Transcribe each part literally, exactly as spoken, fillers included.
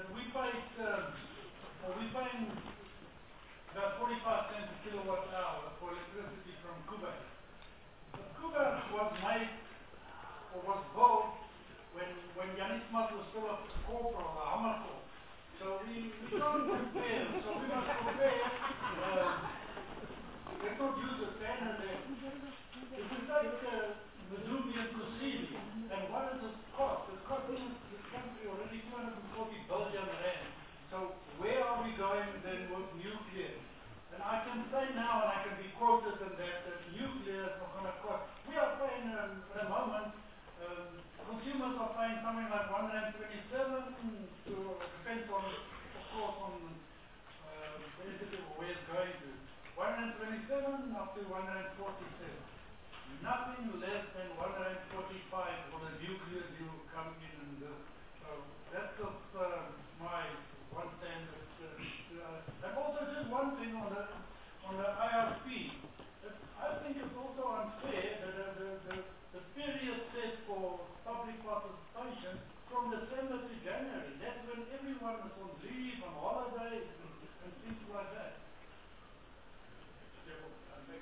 we paid, um, well, we paying about forty-five cents a kilowatt hour for electricity from Kuwait. But Kuwait was made, or was built, when, when Yanni Smith was still a corporal, a Hammerkorps. So we, we can't compare, so we must compare, uh, let's not use a standard there. If we take uh, Medupi and Kusini, and what is its cost? It's costing this country already two hundred forty billion rand. So where are we going then with nuclear? And I can say now, and I can be quoted in that, that nuclear is not going to cost. We are paying, um, at the moment, um, consumers are paying something like one hundred twenty-seven, to, depends on, of course, on uh, where it's going to. one hundred twenty-seven up to one hundred forty-seven. Nothing less than one hundred forty-five for the nuclear deal come in. And uh, so that's just uh, my one standard. Uh, uh, and also just one thing on the on the I R P. It's, I think it's also unfair that the, the, the, the period set for public participation from December to January. That's when everyone is on leave, on holidays, and, and things like that. Yeah, well, I think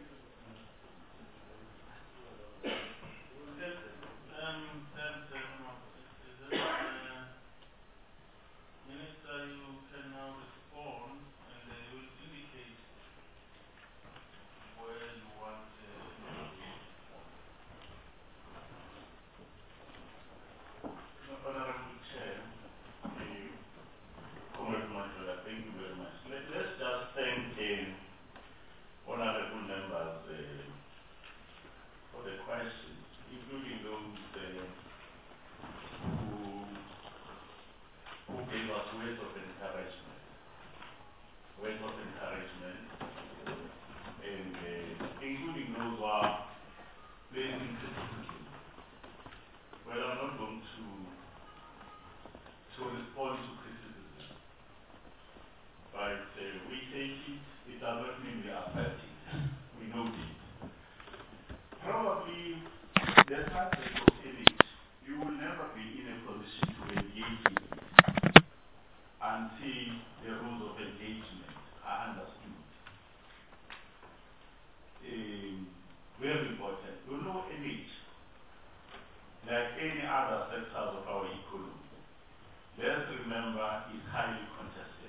Um, that, uh, is it, uh, Minister, you can now respond and uh, you will indicate where you want uh, Honorable Chair, uh, Comrade Manjola, thank you very much. Let, let's just thank uh, honorable members uh, for the questions, including those uh, who, who gave us words of encouragement. Words of encouragement, and uh, including those who are placing criticism. Well, I'm not going to, to respond to criticism, but uh, we take it, it does not mean we are fighting. We know it. Probably, the subject of image, you will never be in a position to engage in it until the rules of engagement are understood. Um, very important. You know image, like any other sectors of our economy, let's remember it's highly contested.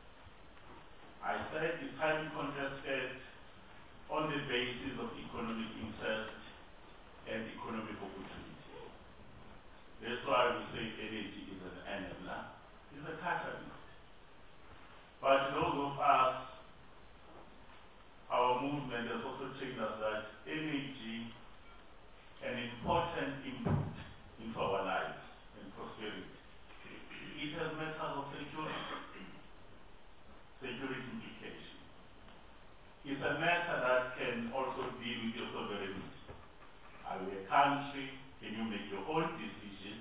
I said it's highly contested on the basis of economic interest and economic opportunity. That's why we say energy is an enabler, it's a catalyst. But those of us, our movement has also trained us that energy, an important input into our lives and prosperity. It has matters of security, security implications. It's a matter that can also deal with your sovereignty. Are you a country? Can you make your own decisions?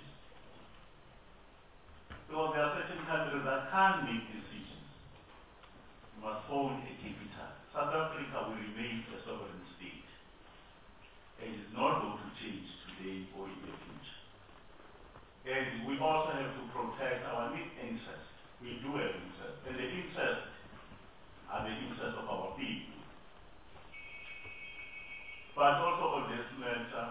Because there are certain countries that can't make decisions. You must own a capital. South Africa will remain a sovereign state. And it's not going to change today or in the future. And we also have to protect our interests. We do have interests. And the interests are the interests of our people. But also on this matter,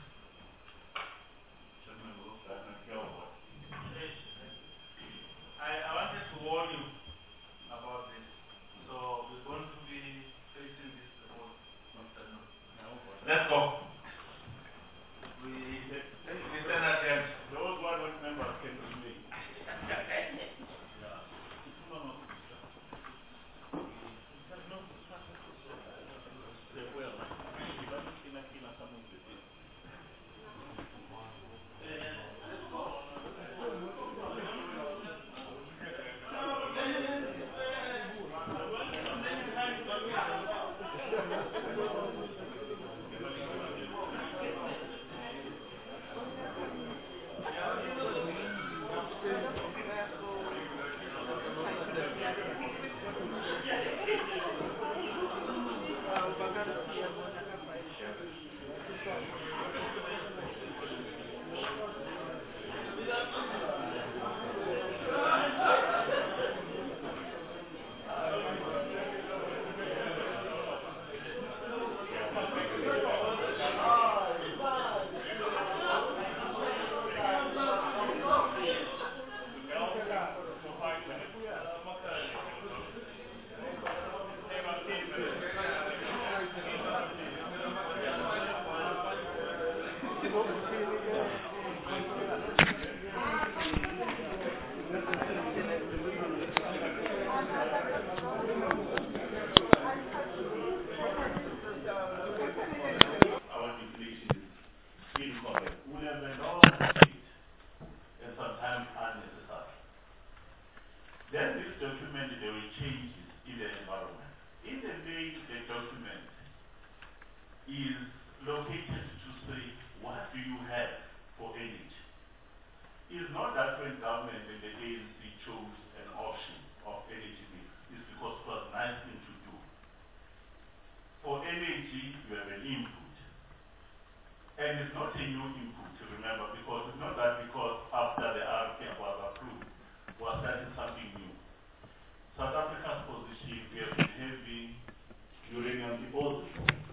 I, I wanted to warn you about this. So we're going to be facing this whole afternoon. let's go. We, We stand against those one members can remain. no, no. They will. will have a long debate and sometimes unnecessary. Then this document, there were changes in the environment. In the main, the document is located to say, what do you have for energy? It's not that when government and the A N C chose an option of energy mix, it's because it was a nice thing to do. For energy, you have an input. And it's not a new input, remember, because it's not that because after the R P was approved, was starting something new. South Africa's position, we have been having uranium deposits,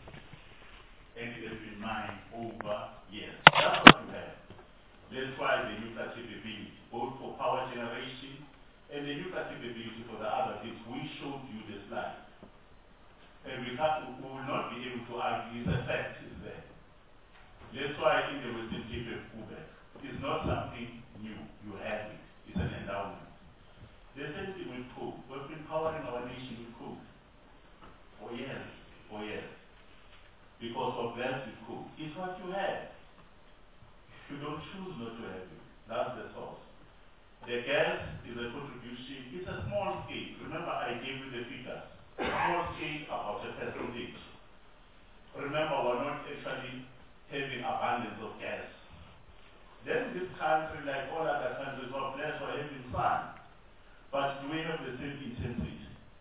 and it has been mined over years. That's what you have. That's why the nuclear capability, both for power generation and the nuclear capability for the other things. We showed you the slide. And we, have, we will not be able to argue its effect is there. That's why in the Western Cape of Quebec, it's not something new. You have it. It's an endowment. The same thing with coal. We've been powering our nation with coal for years, for years. Because of gas with coal. It's what you have. You don't choose not to have it. That's the source. The gas is a contribution. It's a small scale. Remember, I gave you the figures. Small scale about a percentage. Remember, we're not actually having abundance of gas. Then this country, like all other countries, are blessed for having sun. But do we have the same intensity?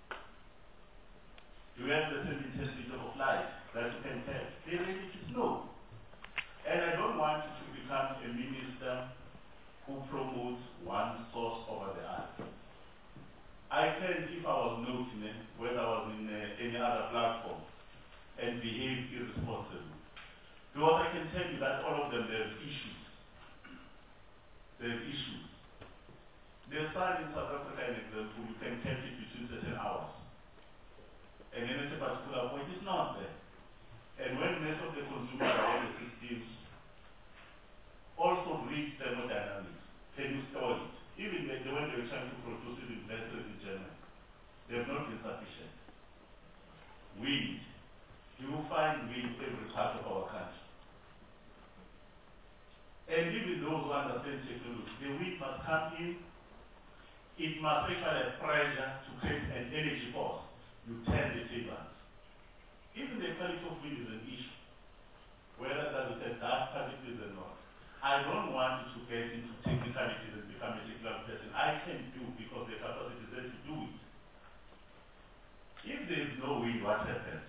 Do we have the same intensity of light that you can tell? The reality is no. And I don't want you to become a minister who promotes one source over the other. I can, if I was noting it, whether I was in uh, any other platform, and behave irresponsibly. Because I can tell you that all of them, they have issues. They have issues. The sun in South Africa, an example, you can catch it between certain hours. And then at a particular point, it's not there. And when most of the consumer awareness systems also read thermodynamics, can you store it? Even the, the when they were trying to produce it in vessels in Germany, they have not been sufficient. Wind. You will find wind every part of our country. And even those who understand technology, the wind must come in, it must actually have pressure to create an energy force. You turn the tables. Even the quality of wind is an issue. Whether that is a dark particles or not. I don't want you to get into technicalities and become a technical person. I can do because the capacity is there to do it. If there is no wind, what happens?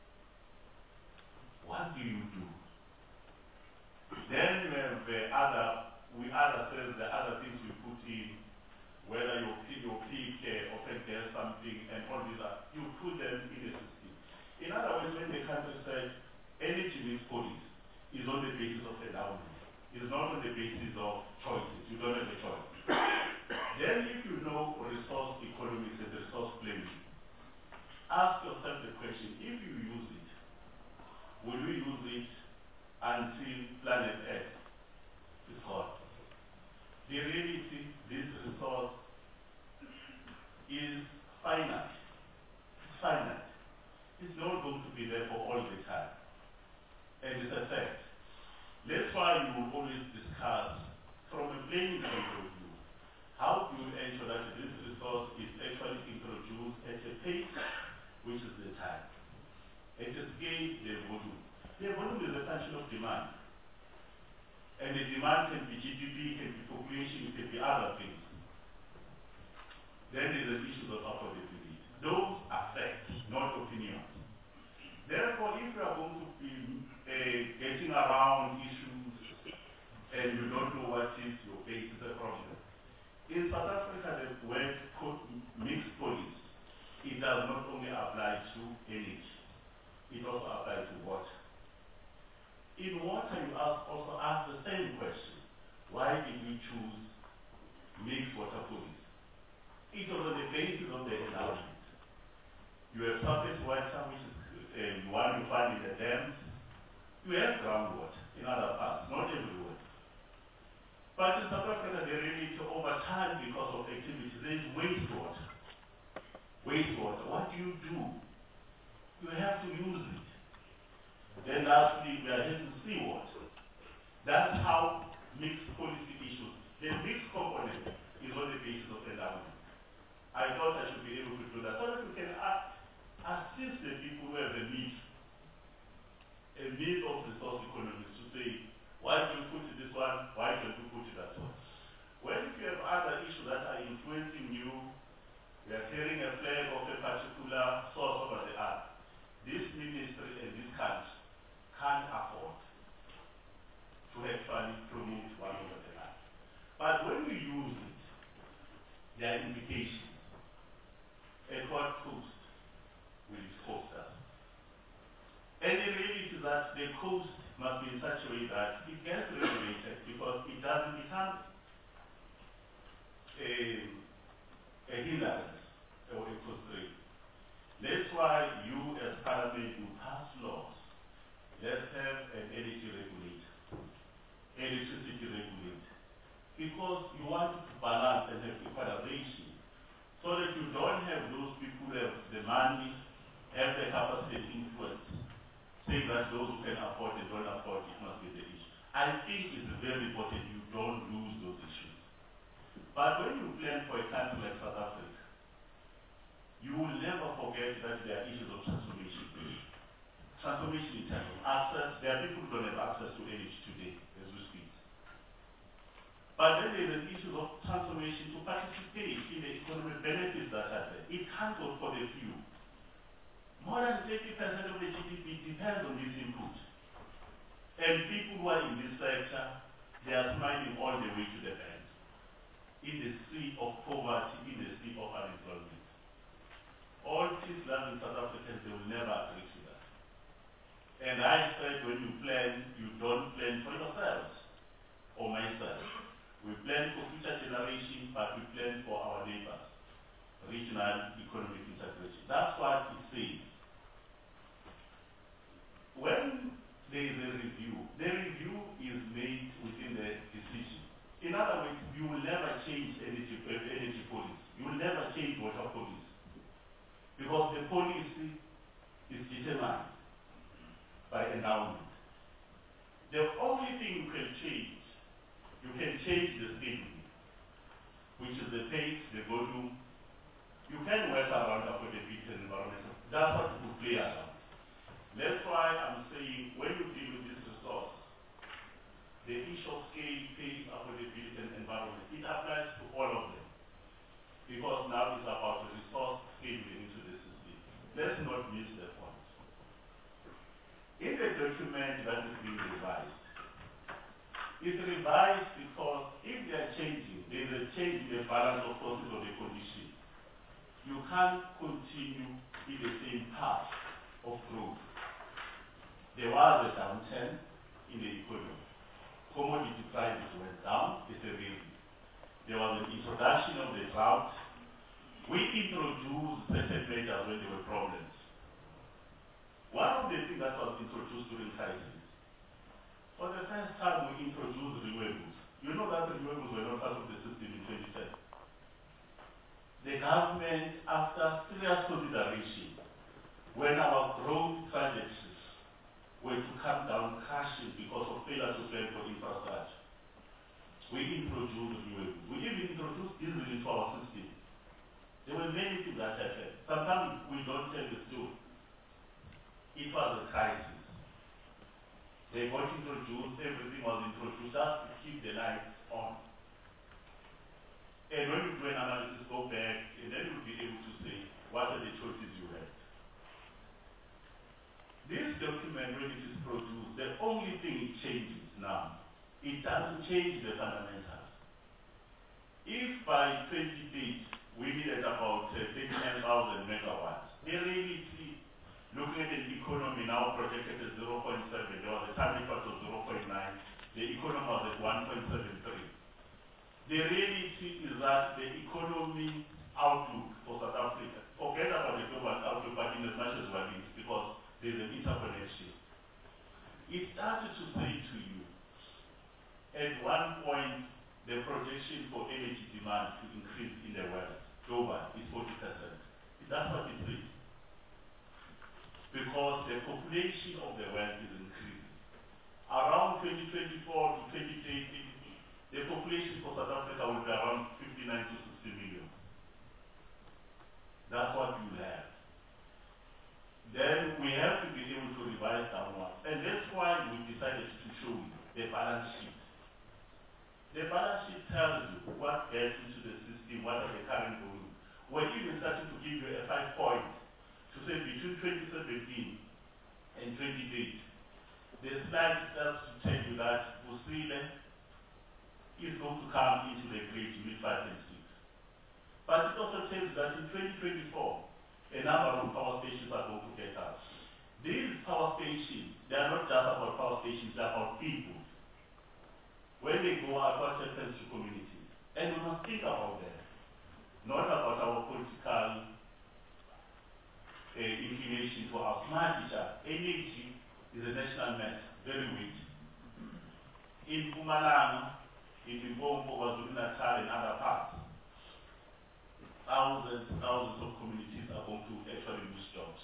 What do you do? Then you have the other, we other cells, the other things we put in, whether you pick, you pick uh, open gas something and all these are, you put them in a system. In other words, when the country says energy means policy, is on the basis of endowment. It's not on the basis of choices. You don't have a choice. Then if you know resource economics and resource planning, ask yourself the question, if you use it, will we use it until planet Earth is gone? The reality, this resource is finite. It's finite. It's not going to be there for all the time. And it's a fact. That's why you will always discuss from a planning point of view, how do you ensure that this resource is actually introduced at a pace, which is the time. At a scale, the volume. The volume is a function of demand. And the demand can be G D P, can be population, it can be other things. Then there's the issues of affordability. Those are facts, not opinions. Therefore, if you are going to be uh, getting around issues and you don't know what is your base, is a problem. In South Africa, the word mixed policy, it does not only apply to energy, it also applies to water. In water, you ask, also ask the same question. Why did we choose mixed water policy? It was on the basis of the endowment. You have surface water, which is um, one you find in the dams. You have groundwater in other parts, not everywhere. But in South Africa, they really, over time, because of activities, there is wastewater. Wastewater, what do you do? You have to use it. Then lastly, we are having seawater. That's how mixed policy issues. The mixed component is on the basis of endowment. I thought I should be able to do that so that we can uh, assist the people who have a need, a need of resource economics to say, why do you put it this one, why don't you put it that one? When if you have other issues that are influencing you, we are carrying a flag of a particular source over the earth, this ministry and this country can't afford to actually promote one over the other. But when we use it, there are implications. At what cost will it cost us? And the reality is that the cost must be in such a way that it gets regulated because it doesn't become a, a hindrance or a constraint. That's why you as Parliament, you pass laws. Let's have an energy regulator, electricity regulator, because you want to balance and have equalization so that you don't have those people who have the money, have the capacity to influence, saying that those who can afford it don't afford it must be the issue. I think it's very important you don't lose those issues. But when you plan for a country like South Africa, you will never forget that there are issues of transformation. Transformation in terms of access. There are people who don't have access to energy today as we speak. But then there's an issue of transformation to participate in the economic benefits that are there. It can't go for the few. More than thirty percent of the G D P depends on this input. And people who are in this sector, they are smiling all the way to the bank. In the sea of poverty, in the sea of unemployment. All Tislas in South Africa, they will never agree to that. And I said, when you plan, you don't plan for yourselves or myself. We plan for future generations, but we plan for our neighbors. Regional economic integration. That's what it says. When there is a review, the review is made within the decision. In other words, you will never change energy, uh, energy policy. You will never change water policy. Because the policy is determined by endowment. The only thing you can change, you can change the schedule, which is the pace, the volume. You can work around affordability and environmental. That's what you play around. That's why I'm saying when you deal with this resource, the issue of scale, pace, affordability and environment, it applies to all of them. Because now it's about the resource scheduling into the system. Let's not miss the point. In the document that is being revised, it's revised because if they are changing, there is a change in the balance of forces of the condition. You can't continue in the same path of growth. There was a downturn in the economy. Commodity prices went down, it's a real. There was an introduction of the drought. We introduced certain measures when there were problems. One of the things that was introduced during crisis, for the first time we introduced renewables. You know that renewables were not part of the system in twenty ten. The government, after serious consideration, when our growth trajectories were to come down crashing because of failure to plan for infrastructure, we introduced renewables. We even introduced diesel into our system. There were many things that happened. Sometimes we don't tell the story. It was a crisis. They got introduced, everything was introduced just to keep the lights on. And when you do an analysis, go back, and then you'll be able to say, what are the choices you had? This document, when it is produced, the only thing it changes now, it doesn't change the fundamentals. If by twenty eight we needed about uh, thirty-nine thousand megawatts, the reality, looking at the economy now projected at zero point seven, there was a target of zero point nine, the economy was at one point seven three. The reality is that the economy outlook for South Africa, forget about the global outlook, but in as much as well is because there's an interconnection. It started to say to you, at one point, the projection for energy demand to increase in the world, global, is forty percent. That's what it says. Because the population of the world is increasing. around twenty twenty-four to twenty thirty, the population for South Africa will be around fifty-nine to sixty million. That's what you have. Then we have to be able to revise downwards. And that's why we decided to show you the balance sheet. The balance sheet tells you what gets into the system, what are the current volume. We're even starting to give you a five point to say between twenty seventeen and twenty eighteen. The slide starts to tell you that Busile is going to come into the grid with five and six. But it also tells you that in twenty twenty-four, a number of power stations are going to get out. These power stations, they are not just about power stations, they are about people. When they go out, what happens to communities? And we must think about that. Not about our political uh, inclination to outsmart each other. Energy is a national matter, very weak. In Mpumalanga, in Limpopo, KwaZulu-Natal, and other parts, thousands, thousands of communities are going to actually lose jobs.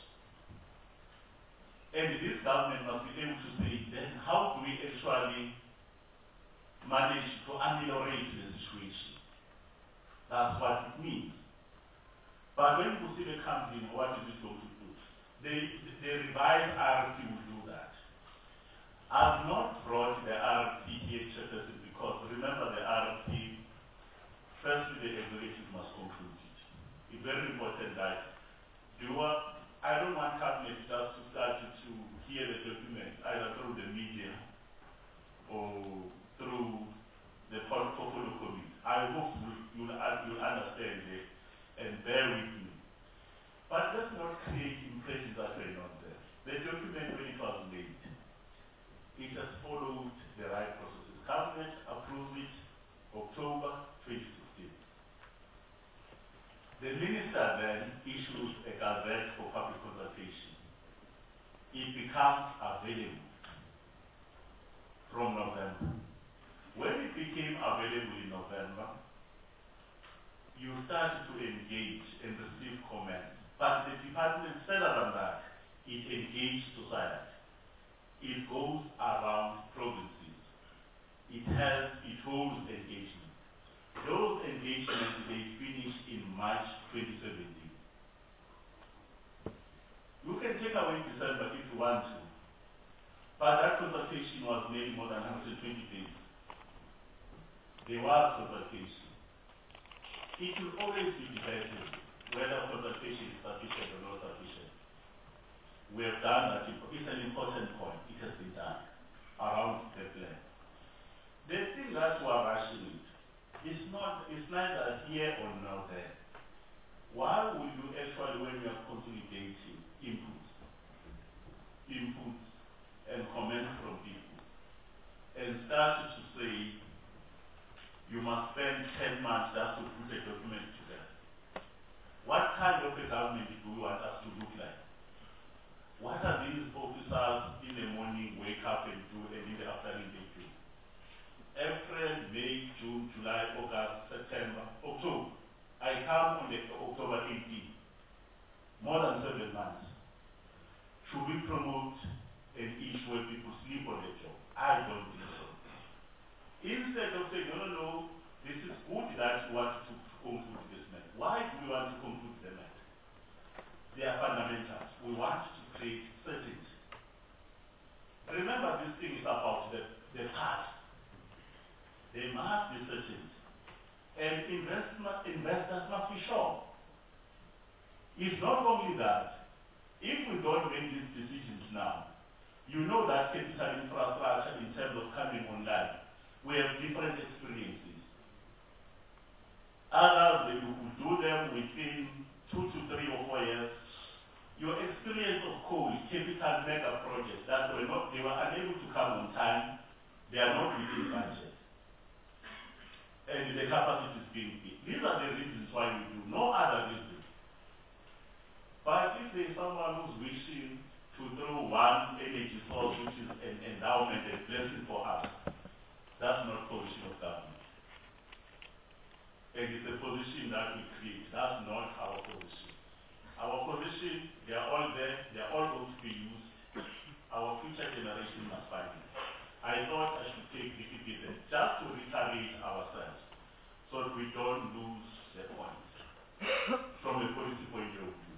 And this government must be able to say, then how do we actually manage to ameliorate the situation? That's what it means. But when Busile comes in, what is it going to do? The, the revised R T will do that. I've not brought the R T here because remember the R T, firstly the executive must conclude it. It's very important that do a, I don't want cabinet just to start to hear the document either through the media or through the portfolio committee. I hope you'll, you'll understand it and bear with me. But let's not create impressions that were not there. The document, when it was made, it has followed the right processes. Cabinet approved it October twenty sixteen. The minister then issues a gazette for public consultation. It becomes available from November. When it became available in November, you started to engage and receive comments. But the department, further than that, it engaged society. It goes around provinces. It has, it holds engagement. Those engagements, they finished in March twenty seventeen. You can take away December if you want to. But that consultation was made more than one hundred twenty days. There was consultation. It will always be debated whether consultation is sufficient or not sufficient. We have done that. It's an important point. It has been done around the plan. The thing that we are rushing it is not, it's neither here or now there. Why would you actually, when you are consolidating inputs, inputs and comments from people, and start to say you must spend ten months just to put a document together? What kind of a government do you want us to look like? What are these officers in the morning wake up and do and in the afternoon they do? April, May, June, July, August, September, October. I come on the October eighteenth. More than seven months. Should we promote an issue where people sleep on the job? I don't think so. Instead of saying, no, no, no, this is good that you want to conclude this matter. Why do we want to conclude the matter? They are fundamentals. We want to create certainty. Remember, this thing is about the, the past. They must be certain. And investment, investors must be sure. It's not only that. If we don't make these decisions now, you know that capital infrastructure in terms of coming online, we have different experiences. Others, they will do them within two to three or four years. Your experience of coal, capital mega projects that were not, they were unable to come on time, they are not within budget. And the capacity is being big. These are the reasons why we do, no other reason. But if there is someone who's wishing to throw one energy source which is an endowment and blessing for us, that's not position of government. And it's a position that we create. That's not our position. Our position, they are all there, they are all going to be used. Our future generation must find it. I thought I should take this dividend just to reiterate ourselves so that we don't lose the point from a policy point of view.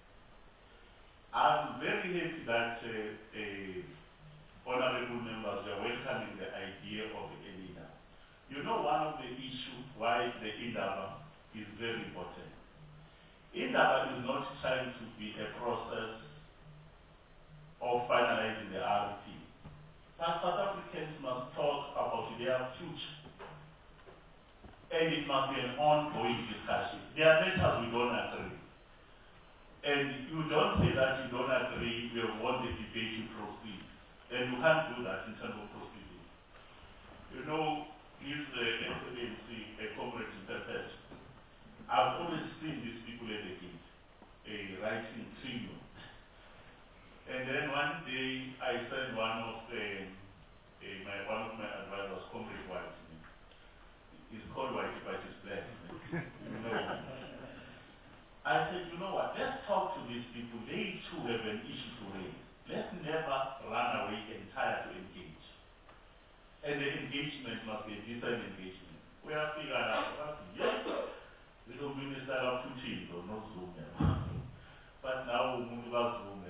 I'm very happy that uh, uh, honorable members are welcoming the idea of the Indaba. You know, one of the issues why the Indaba is very important. Indaba is not trying to be a process of finalizing the R P. But South Africans must talk about their future. And it must be an ongoing discussion. There are matters we don't agree. And you don't say that you don't agree, we want the debate to proceed. And you can't do that in terms of proceeding. You know, His uh, Excellency, a comrade in Perpet, I've always seen these people at the gate, uh, writing trio. And then one day I sent one of the, uh, my, one of my advisors, Comrade White. He's called White, but he's black. You know. I said, you know what, let's talk to these people. They too have an issue to raise. Let's never run away and try to engage. And the engagement must be a decent engagement. We have figured out what, yes, we don't minister of two teams or no Zoom. But now we move about Zoom.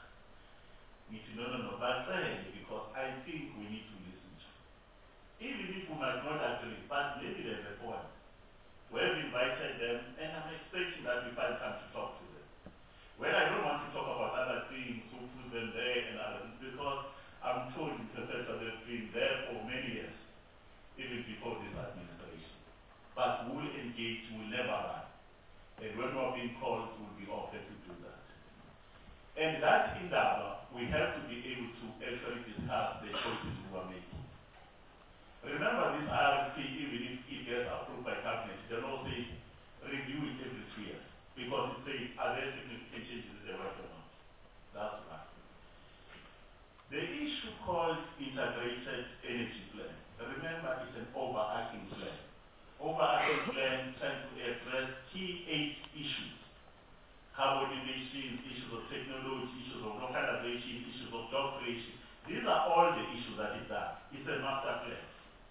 No, no, no, but say, because I think we need to listen to. Even if we might not agree, but maybe there's a point. We have invited them, and I'm expecting that we find time to talk to them. Well, I don't want to talk about other things, who put them there and other things, because I'm told the professor they've been there for many years, even before this administration. But we'll engage, we'll never run. And when we're being called, we'll be offered to do that. And that Indaba, we have to be able to actually discuss the choices we are making. Remember this R F P, even if it gets approved by cabinet, they don't say review it every three years. Because it says, are there significant changes in the right or not? That's right. The issue called integrated energy plan, remember it's an overarching plan. Overarching plan trying to address key eight issues. Carbon emissions, issues of technology, issues of localization, issues of job creation. These are all the issues that it does. It's a master plan.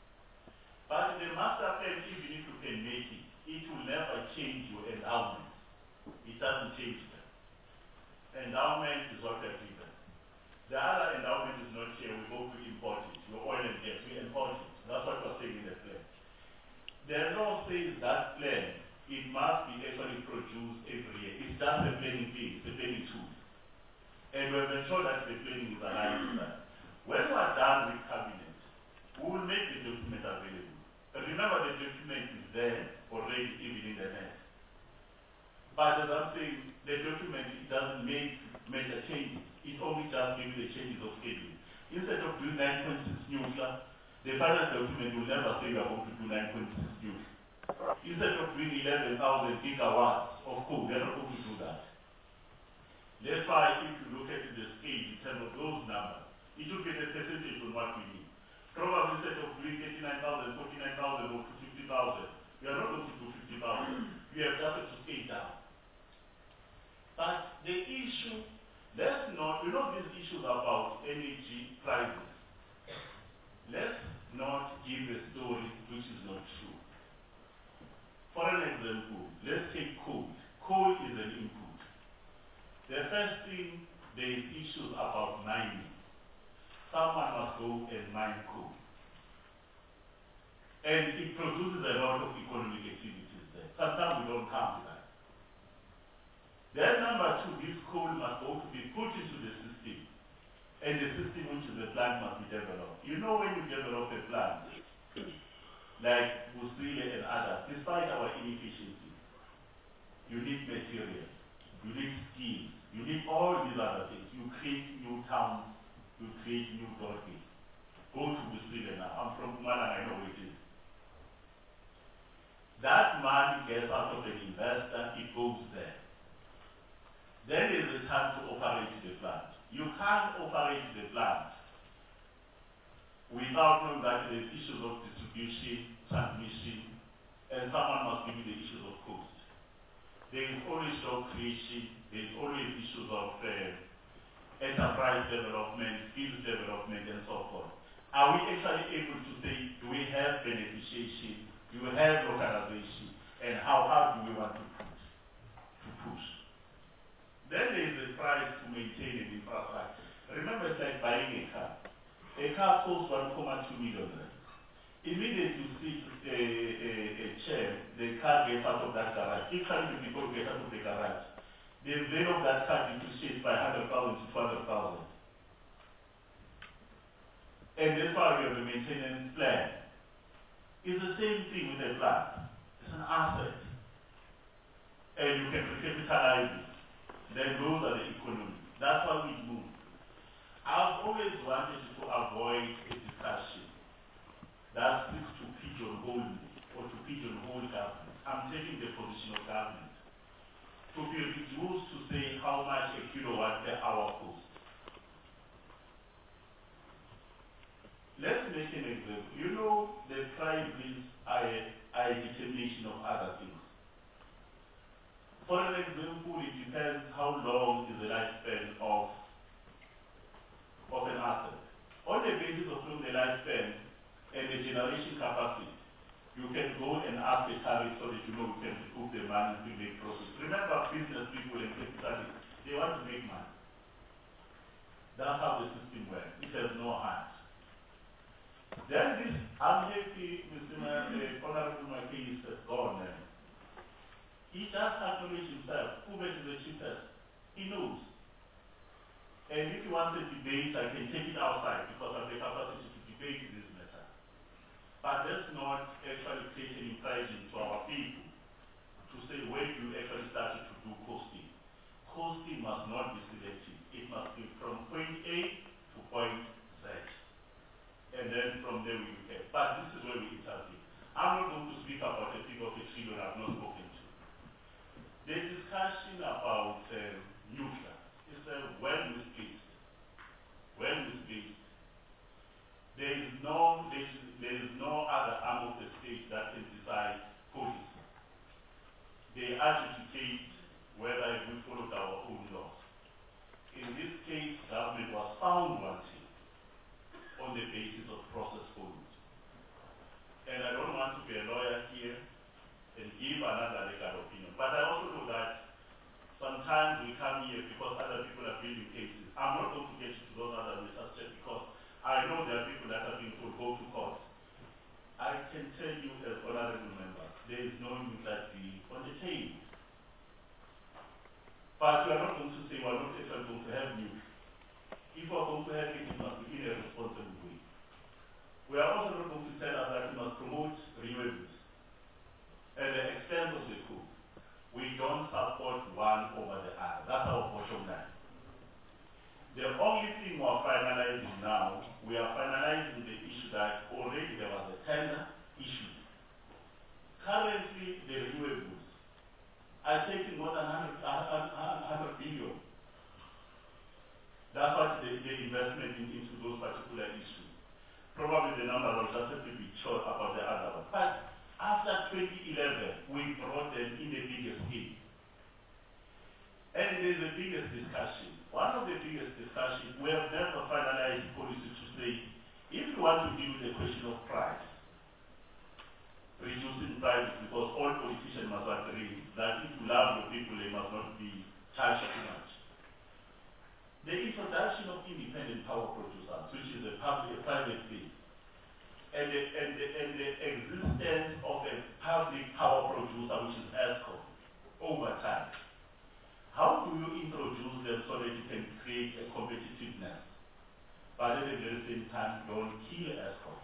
But the master plan, even if you can make it, it will never change your endowment. It doesn't change them. Endowment is what we're given. The other endowment is not here. We go to import it. Your oil and gas, we import it. That's what we're saying in the plan. The law says that plan, it must be actually produced every year. It's just a planning thing, it's a planning tool. And we've ensured that the planning is aligned with that. When we are done with cabinet, we will make the document available. But remember, the document is there already, even in the net. But as I'm saying, the document, it doesn't make major changes. It only just gives the changes of schedule. Instead of doing nine point six nuclear, the final document will never say we are going to do nine point six nuclear. Instead of doing eleven thousand gigawatts of coal, we are not going to do that. That's why if you look at the scale in terms of those numbers, it should be a percentage on what we need. Probably instead of doing thirty-nine thousand, forty-nine thousand, or fifty thousand, we are not going to do fifty thousand. We have just to scale down. But the issue, let's not, you know these issues about energy prices. Let's not give a story which is not true. For an example, let's take coal. Coal is an input. The first thing, there is issues about mining. Someone must go and mine coal. And it produces a lot of economic activities there. Sometimes we don't count that. Then number two, this coal must go to be put into the system. And the system which is the plant must be developed. You know when you develop a plant, like Busile and others, despite our inefficiency, you need material, you need skills, you need all these other things. You create new towns, you create new dormitories. Go to Busile now. I'm from Mpumalanga, I know where it is. That money gets out of an investor, it goes there. Then there is a time to operate the plant. You can't operate the plant without knowing that there is issues of distribution, transmission, and someone must give you the issues of cost. There is always job creation, there is always issues of uh, enterprise development, skills development, and so forth. Are we actually able to say, do we have beneficiation, do we have localization, and how hard do we want to put, to push? Then there is the price to maintain an infrastructure. Remember, it's like buying a car. A car costs one point two million rand. Immediately you see a, a, a chair, the car gets out of that garage. Each time the people get out of the garage, the value of that car depreciates by one hundred thousand to two hundred thousand. And that's why we have a maintenance plan. It's the same thing with a plant. It's an asset. And you can recapitalize it. Then those are the economics. That's why we move. I've always wanted to avoid a discussion that seeks to pigeonhole me or to pigeonhole government. I'm taking the position of government to be reduced to say how much a kilowatt per hour costs. Let's make an example. You know, the price is a determination of other things. For an example, it depends how long is the lifespan of, of an asset. On the basis of knowing the lifespan and the generation capacity, you can go and ask the tariff so that you know you can recoup the money to make profit. Remember, business people and capitalists, they want to make money. That's how the system works. It has no hands. Then this, I'm happy, Mister Uh, Honorable Makei is gone now. He just acknowledged himself. Kuwait is the cheapest. He knows. And if you want a debate, I can take it outside because I have the capacity to debate this matter. But let's not actually create an impression to our people to say where you actually started to do costing. Costing must not be selective. It must be from point A to point Z. And then from there we get. But this is where we intervene. I'm not going to speak about a figure of a trillion I've not spoken to. The discussion about um, nuclear is uh, well misplaced. Well misplaced. There is no there is, there is no other arm of the state that can decide policy. They adjudicate whether we followed our own laws. In this case, government was found wanting on the basis of process followed. And I don't want to be a lawyer here and give another legal opinion. But I also know that sometimes we come here because other people are building cases. I'm not going to get into those other matters just because I know there are people that have been told go to court. I can tell you as honorable members, there is no nuclear deal on the table. But we are not going to say we are not actually going to have nuclear. If we are going to have it, it must be in a responsible way. We are also not going to tell us that we must promote renewables at the expense of the coal. We don't support one over the other. That's our bottom line. The only thing we are finalizing now, we are finalizing the issue that already there was a tender issue. Currently, the renewables are taking more than one hundred billion. That's what the, the investment in, into those particular issues. Probably the number will just have to be short about the other one. But after twenty eleven, we brought them in the biggest scale. And there's the biggest discussion. One of the biggest discussions, we have never finalized policy to say, if you want to deal with the question of price, reducing prices, because all politicians must agree that if you love your people, they must not be charged too much. The introduction of independent power producers, which is a public, a private thing, and the, and, the, and the existence of a public power producer, which is ESCOM, over time. How do you introduce them so that you can create a competitiveness, but at the very same time don't kill ESCOM?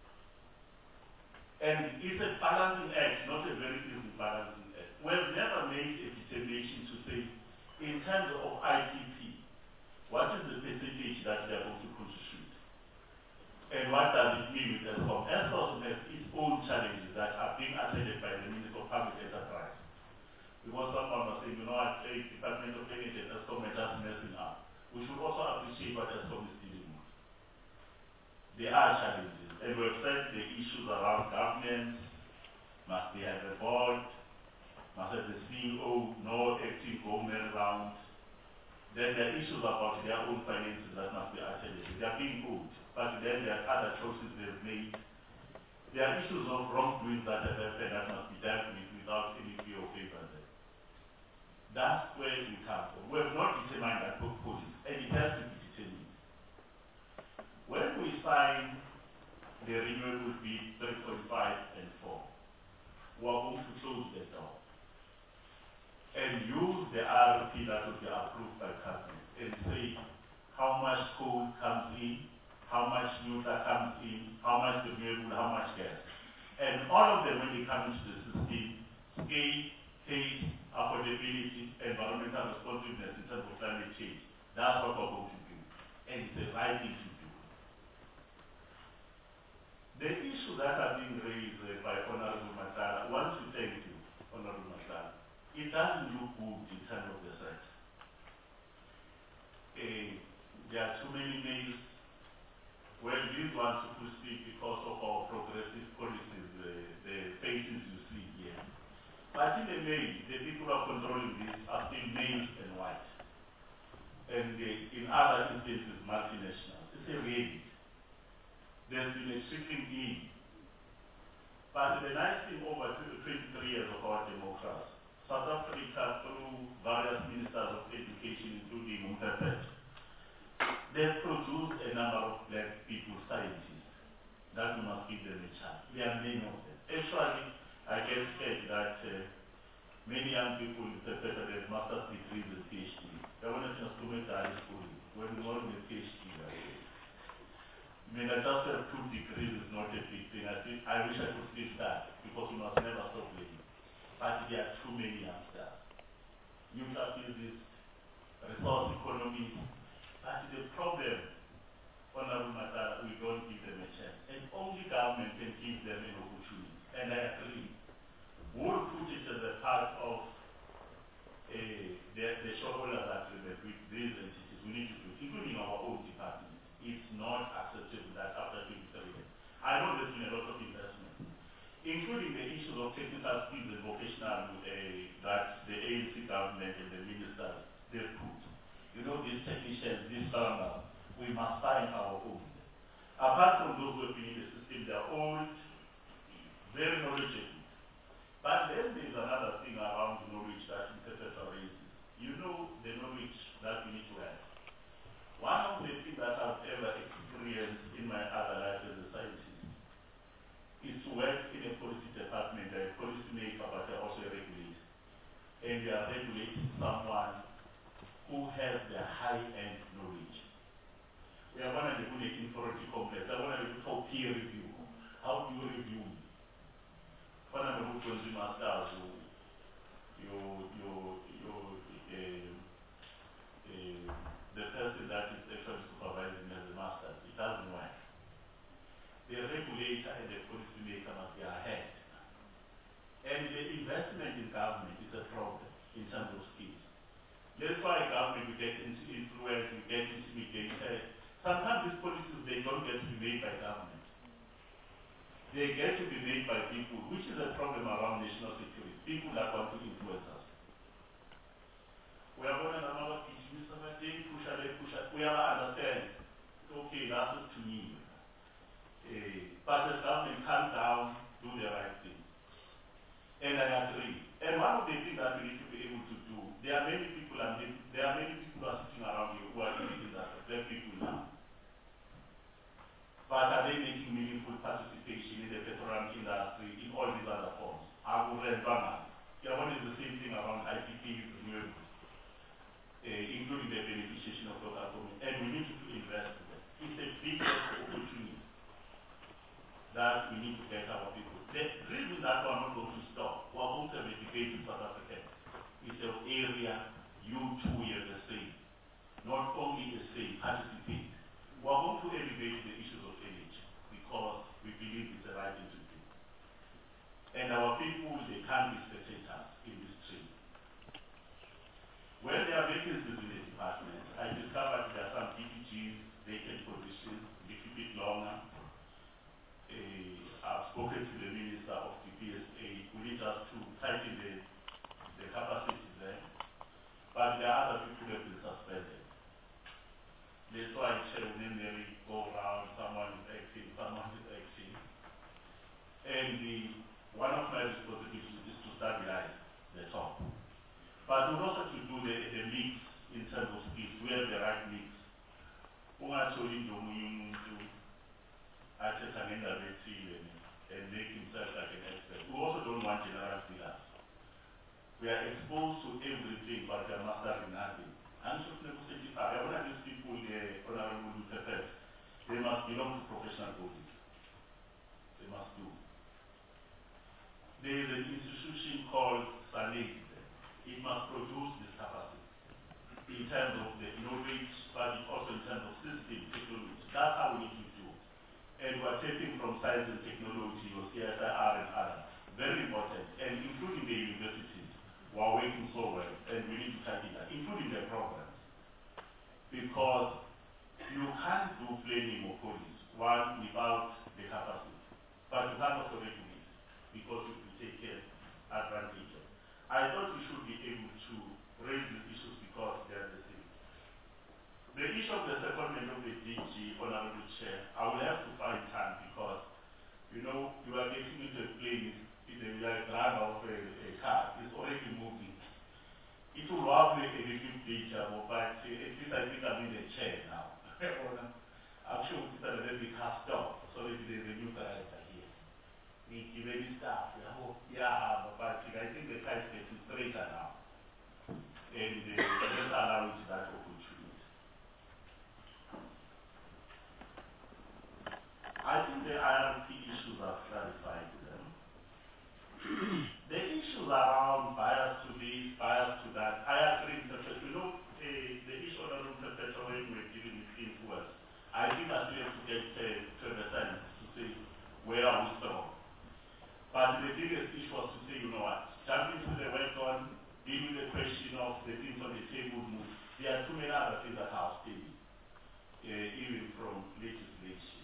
And it's a balancing act, not a very easy balancing act. We've never made a determination to say, in terms of I P P, what is the percentage that they are going to contribute? And what does it mean with ESCOM? ESCOM has its own challenges that are being attended by the Ministry of Public Enterprise. Because someone was saying, you know what, the Department of Energy and ESCOM are just messing up. We should also appreciate what ESCOM is dealing with. There are challenges. And we've said the issues around governance, must they have a board, must have the C E O, no acting go-merry-round. Then there are issues about their own finances that must be attended to. They are being owed, but then there are other choices they've made. There are issues of wrongdoing that have happened that must be dealt with without any fear of favor. That's where we come from. We have not determined that policy, and it has to be determined. When we sign the renewable bid three point five and four, we are going to close the door and use the R P that will be approved by cabinet and say how much coal comes in, how much nuclear comes in, how much renewable, how much gas. And all of them, when they come into the system, scale, pace, affordability, environmental responsiveness in terms of climate change. That's what we're going to do. And it's the right thing to do. The issues that are being raised uh, by Honorable Matala, I want to thank you, Honorable Matala. It doesn't look good in terms of the sector. Uh, there are too many mails. Well, these ones who speak because of our progressive policies, uh, the faces you see here. But in the main, the people who are controlling this are still male and white. And uh, in other instances, multinationals. It's a reality. There's been a trickling in. But the nice thing over twenty-three years of our democracy, South Africa, through various ministers of education, including Mutapet, they've produced a number of black people, scientists, that we must give them a chance. There are many of them. Actually, I can say that uh, many young people in Mutapet have master's degrees and PhD. They want to instrument high school. When we want a PhD, I mean, I just have two degrees is not a big thing. I think I wish I could still start because we must never stop learning. But there are too many youngsters. Nuclear physics, resource economy. But the problem, Honorable Matala, we don't give them a chance. And only government can give them an opportunity. And I agree. We'll put it as a part of uh, the, the shareholders agreement with these entities. We need to do it, including our own department. It's not acceptable that after twenty-three years. I know there's been a lot of investment, including the issues of technical skills and vocational uh, that the A N C government and the ministers, they put. You know, these technicians, these farmers, we must find our own. Apart from those who have been in the system, they are old, very knowledgeable. But then there's another thing around knowledge that Interpreter raises. You know the knowledge that we need to have. One of the things that I've ever experienced in my other life as a scientist is to work in a policy department, a policy maker, but also a regulator. And you are regulating someone who has the high-end knowledge. We are one of the good authority complex. I want to do for peer review. How do you review? One of the good consumer stars, you, you, you, uh, uh, the person that is actually supervising as a master, it doesn't work. The regulator and the policy maker must be ahead. And the investment in government is a problem in terms of skills. That's why government will get into influence, will get intimidated. Sometimes these policies, they don't get to be made by government. They get to be made by people, which is a problem around national security. People that want to influence us. We are going to another piece, Mister Mate, push a push a we are understand. Okay, that's it to me. Uh, but the government calm down, do the right thing. And I agree. And one of the things that we need to be able to do, there are many people and there are many people who are sitting around here who are doing that, black people now. But are they making meaningful participation in the petroleum industry in all these other forms? Agro and Bama. Yeah, what is the same thing around I P Ps, renewables, uh, including the beneficiation of local government. And we need to invest in them. It's a big opportunity that we need to get our people. The reason that we're not going to stop, we're going to have a debate in South Africa. It's an area you two are the same. Not only the same, participate. We're going to elevate the issues of energy because we believe it's the right thing to do. And our people, they can't be spectators in this trade. When there are vacancies in the department, I discovered there are some D P Gs, vacant positions, we keep it longer. Uh, I've spoken to the Minister of the P S A. We need us to tighten the, the capacity there. But there are other people who have been suspended. That's why Chair Nemeri go around, someone is acting, someone is acting. And the, one of my responsibilities is to stabilize the top. But also to do the, the mix in terms of skills, we have the right mix. Ungatholi nje omunye umuntu athetha ngendaba ethile and make himself like an expert. We also don't want general figures. We are exposed to everything, but we are mastering nothing. And so I want these people, the Honorable Luther, they must belong to professional bodies. They must do. There is an institution called SANED. It must produce this capacity in terms of the knowledge, but also in terms of system technology. That's how we need to do. And we're taking from science and technology, or C S I R and others. Very important, and including the universities, who are working so well, and we need to tighten that, including the programs. Because you can't do planning or police, one, without the capacity. But you can't also regulate it, because you will take care advantage. I thought we should be able to raise these issues because they are the same. The issue of the secondment of the D G, Honorable Chair, I will have to find time because, you know, you are getting into a plane, you are a driver of a, a car, it's already moving. It will have a little picture, but at least I think I'm in the chair now. I'm sure it's a little bit car stop, so maybe there's a new driver here. We give any staff, yeah, but I think the car is getting straighter now. And uh, let's allow it that opportunity. I think the I R P issues are clarified to them. The issues around bias to this, bias to that, I agree with the you know, uh, the issue of the professor when we're dealing with influence. I think that we have to get uh, to the sense to say where are we strong. But the biggest issue was to say, you know what, jump into the weapon, deal with the question of the things on the table move. There are too many other things that are outstanding, uh, even from legislation.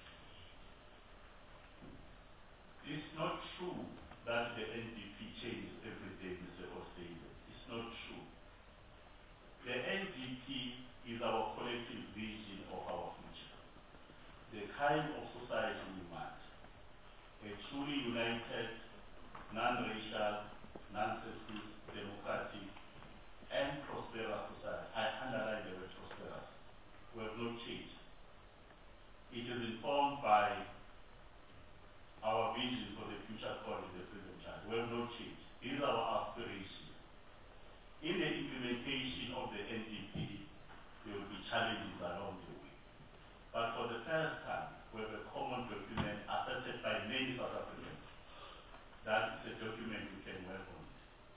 It's not true that the N D P changes every day, Mister Ostade. It's not true. The N D P is our collective vision of our future. The kind of society we want. A truly united, non-racial, non-sexist, democratic, and prosperous society. I underline the word prosperous. We have not changed. It is informed by our vision for the future called the freedom charge. We have not changed. These are our aspirations. In the implementation of the N D P, there will be challenges along the way. But for the first time, we have a common document accepted by many South Africans. That is a document we can work on.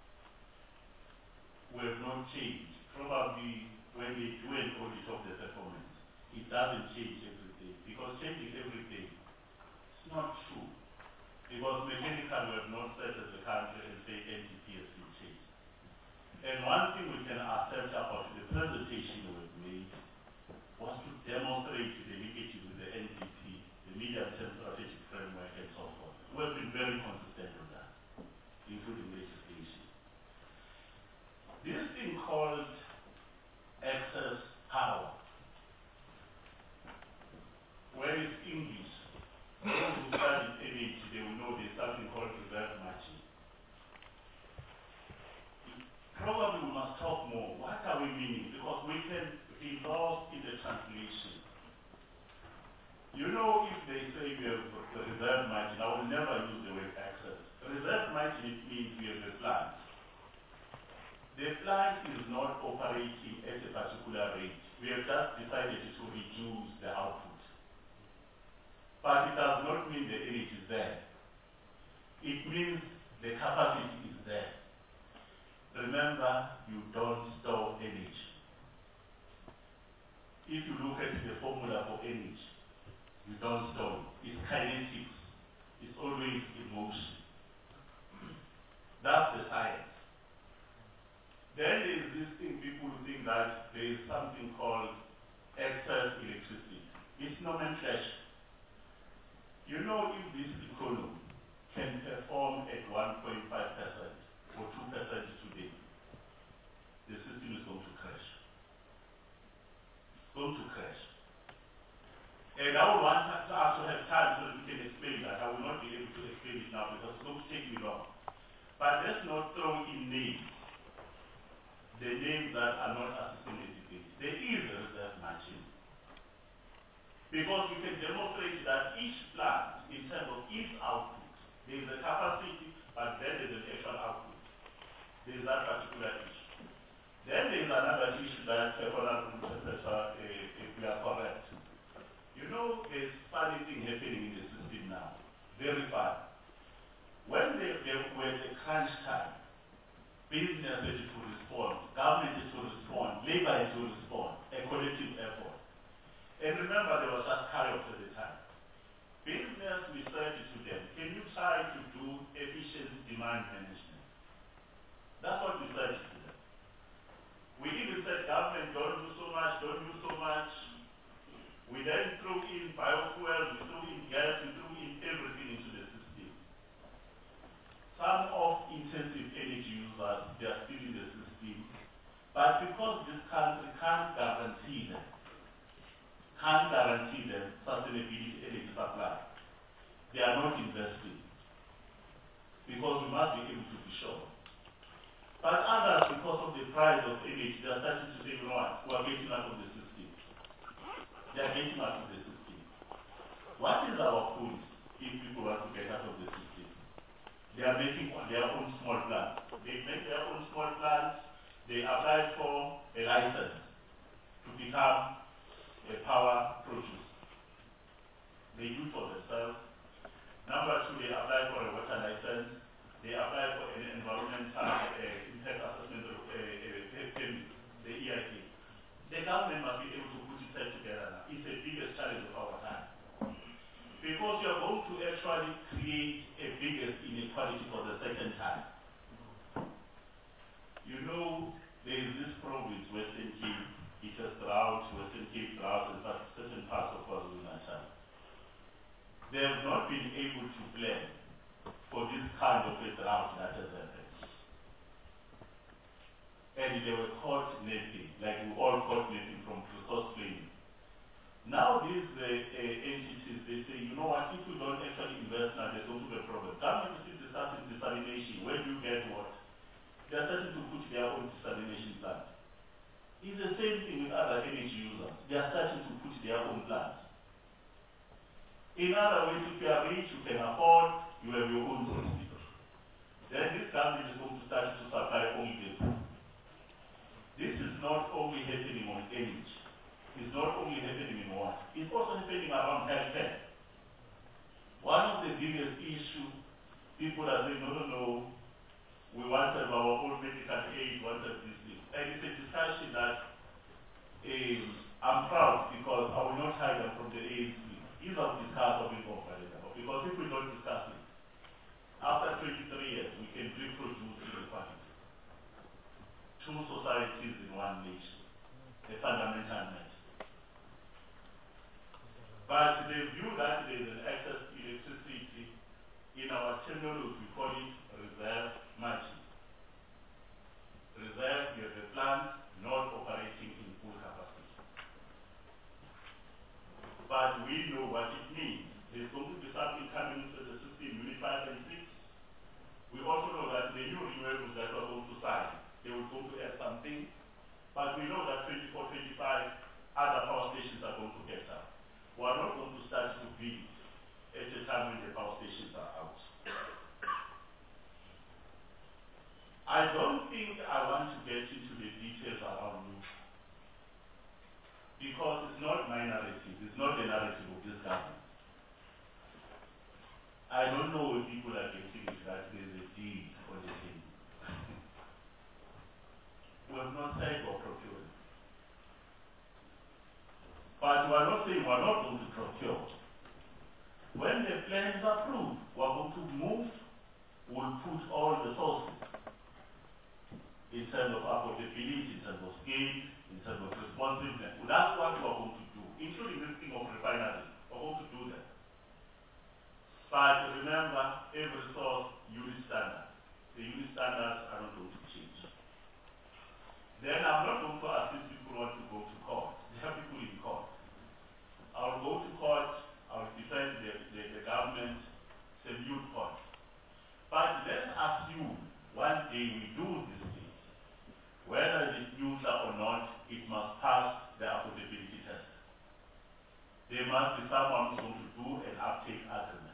We have not changed. Probably when we do an audit of the performance, it doesn't change every day. Because changing every day is not true. Because mechanically we have not said as a country and say N D P has been changed. And one thing we can accept about the presentation we've made was to demonstrate the linkages with the N D P, the medium-term strategic framework, and so forth. We've been very consistent on that, including legislation. This thing called excess power, where is English? Those who study energy, they will know there's something called reserve matching. Probably we must talk more. What are we meaning? Because we can be lost in the translation. You know, if they say we have the reserve margin, I will never use the word access. Reserve margin, it means we have a plant. The plant is not operating at a particular rate. We have just decided to reduce the output. But it does not mean the energy is there. It means the capacity is there. Remember, you don't store energy. If you look at the formula for energy, you don't store it. It's kinetics. It's always in motion. That's the science. Then there is this thing, people think that there is something called excess electricity. It's nomenclature. You know, if this economy can perform at one point five percent or two percent today, the system is going to crash. It's going to crash. And I would want us to also have time so that we can explain that. I will not be able to explain it now because it's going to take me long. But let's not throw in names, the names that are not assisting education. There is a reserve margin. Because we can demonstrate that each plant, in terms of its output, there is a capacity, but then there is an actual output. There is that particular issue. Then there is another issue that, uh, Honorable Professor, uh, if we are correct. You know, there's funny thing happening in the system now. Very fun. When they, they were the crunch time, business had to respond, government had to respond, labor had to respond, a collective effort. And remember, there was just chaos at the time. Business, we said to them, can you try to do efficient demand management? That's what we said to them. We even said, government, don't do so much, don't do so much. We then threw in biofuel, we threw in gas, we threw in everything into the system. Some of intensive energy users, they are still in the system. But because this country can't guarantee them, can't guarantee them sustainability energy supply, they are not investing. Because we must be able to be sure. But others, because of the price of energy, they are starting to say, you know what, we are getting out of the system. They are getting out of the system. What is our point if people want to get out of the system? They are making their own small plants. They make their own small plants. They apply for a license to become a power producer. They do for themselves. Number two, they apply for a water license. They apply for an environmental uh, impact assessment uh, uh, permit, the E I P. The government must be able to put itself together now. It's the biggest challenge of our time. Because you are going to actually create a biggest inequality for the second time. You know, there is this province, Western Cape, it has drought, Western Cape drought, and certain parts of KwaZulu-Natal. They have not been able to plan for this kind of a drought that has happened. And they were caught napping, like we all caught napping from resource planning. Now these uh, uh, entities, they say, you know what, if we don't actually invest now, there's going to be a problem. Government is starting desalination. Where do you get what? They are starting to put their own desalination plant. It's the same thing with other energy users. They are starting to put their own plants. In other words, if you are rich, you can afford, you have your own system. Then this government is going to start to supply only the poor. This is not only happening on energy. It's not only happening in water. It's also happening around healthcare. One of the biggest issues, people are saying, no, no, no, we want to have our own medical aid, we want to have this thing. And it's a discussion that um, I'm proud because I will not hide them from the A N C. These are discussed or involved by them. Because if we don't discuss it, after twenty-three years, we can reproduce inequality. Two societies in one nation. A fundamental matter. But the view that there is an excess electricity, in our terminology, we call it reserve margin. Reserve, you have a plant not operating in full capacity. But we know what it means. There's going to be something coming into the system, unit five and six. We also know that the new renewables that we're going to sign, they will go to add something. But we know that twenty-four, twenty-five other power stations are going to get up. We are not going to start to build at a time when the power stations are out. I don't think I want to get into the details around nuclear. Because it's not my narrative, it's not the narrative of this government. I don't know if people are getting it that there's a deal on the thing. We have not said we're procuring. But we are not saying we're not going to procure. When the plan is approved, we're going to move, we'll put all the sources in terms of affordability, in terms of scale, in terms of responsiveness. Well, that's what we're going to do, including this thing of refineries. We're going to do that. But remember, every source, unit standards. The unit standards are not going to change. Then I'm not going to assist people who want to go to court. There are people in court. I I'll go to court, I'll defend the, the, the government, it's a moot point. But let's assume one day we do this thing. Whether it is nuclear or not, it must pass the affordability test. There must be someone who's going to do an uptake agreement.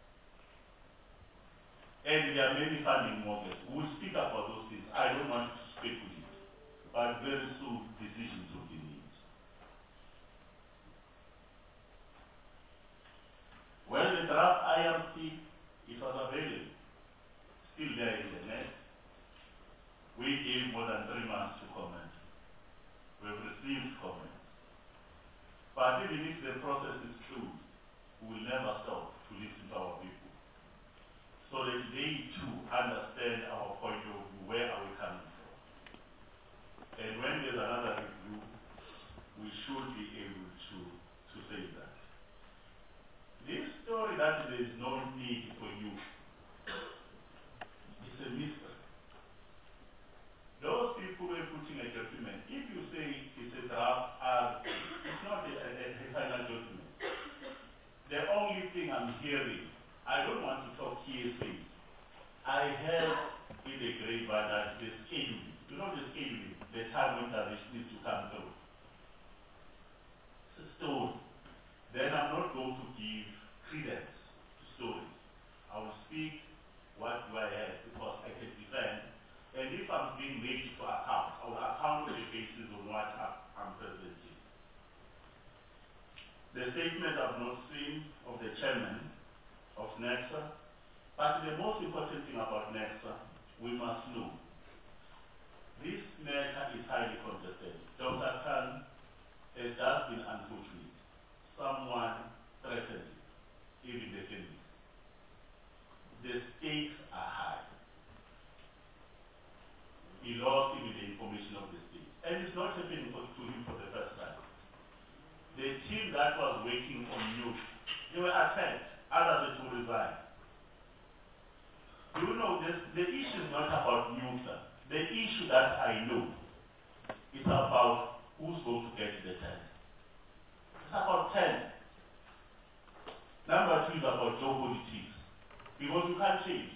And there are many funding models. We'll speak about those things. I don't want to speculate. But very soon, decisions will be made. Well, the draft I R C, it was available. Still there in the net. We gave more than three months to comment. We've received comments. But even if the process is through, we will never stop to listen to our people, so that they too understand our point of view, where are we coming from. And when there's another review, we should be able to, to say that. This story that there is no need for you, it's a mystery. Those people who are putting a document, if you say it's a draft, uh, it's not a, a, a final document. The only thing I'm hearing, I don't want to talk hearsay. I heard in the grapevine that the scheduling, you know the scheduling, the time when this needs to come through. It's a story. Then I'm not going to give credence to stories. I will speak what do I have, because I can defend. And if I'm being made to account, I will account on the basis of what I'm presenting. The statement I've not seen of the chairman of NERSA, but the most important thing about NERSA, we must know. This matter is highly contested. Doctor Khan has just been unfortunate. Someone threatened him, even the family. The stakes are high. He lost even the information of the state. And it's not happening to him for the first time. The team that was working on news, they were attacked, others had to resign. You know, this, the issue is not about nuclear. The issue that I know is about who's going to get the ten. It's about ten. Number two is about geopolitics. Because you can't change.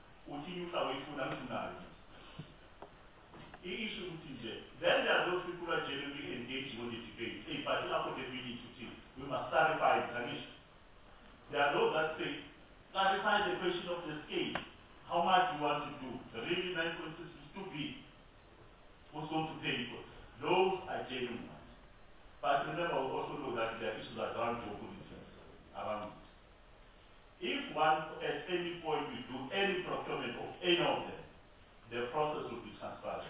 Issue then there are those people who are genuinely engaged in the debate. In particular, for the meeting to team, we must clarify the issue. There are those that say, clarify the question of the scale. How much you want to do? The really nine point six is too big. Who's going to pay for it? Those are genuine ones. But remember, we also know that there are issues around geopolitics, around it. If one, at any point, we do any procurement of any of them, the process will be transparent.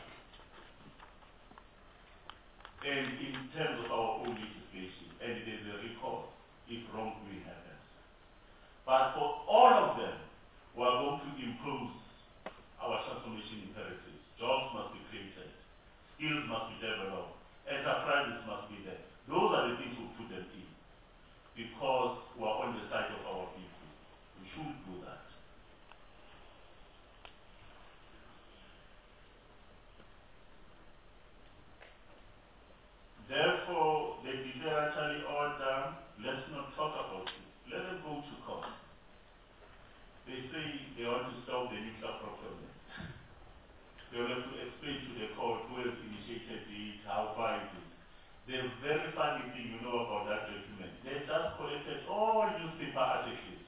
And in terms of our own legislation, and there's a record if wrongdoing happens. But for all of them, we are going to impose our transformation imperatives. Jobs must be created, skills must be developed, enterprises must be there. Those are the things we put them in, because we are on the side of our people. We should do that. Therefore, the declaratory order, let's not talk about it. Let them go to court. They say they want to stop the nuclear procurement. They will have to explain to the court who has initiated it, how far it is. The very funny thing you know about that document, they just collected all newspaper articles.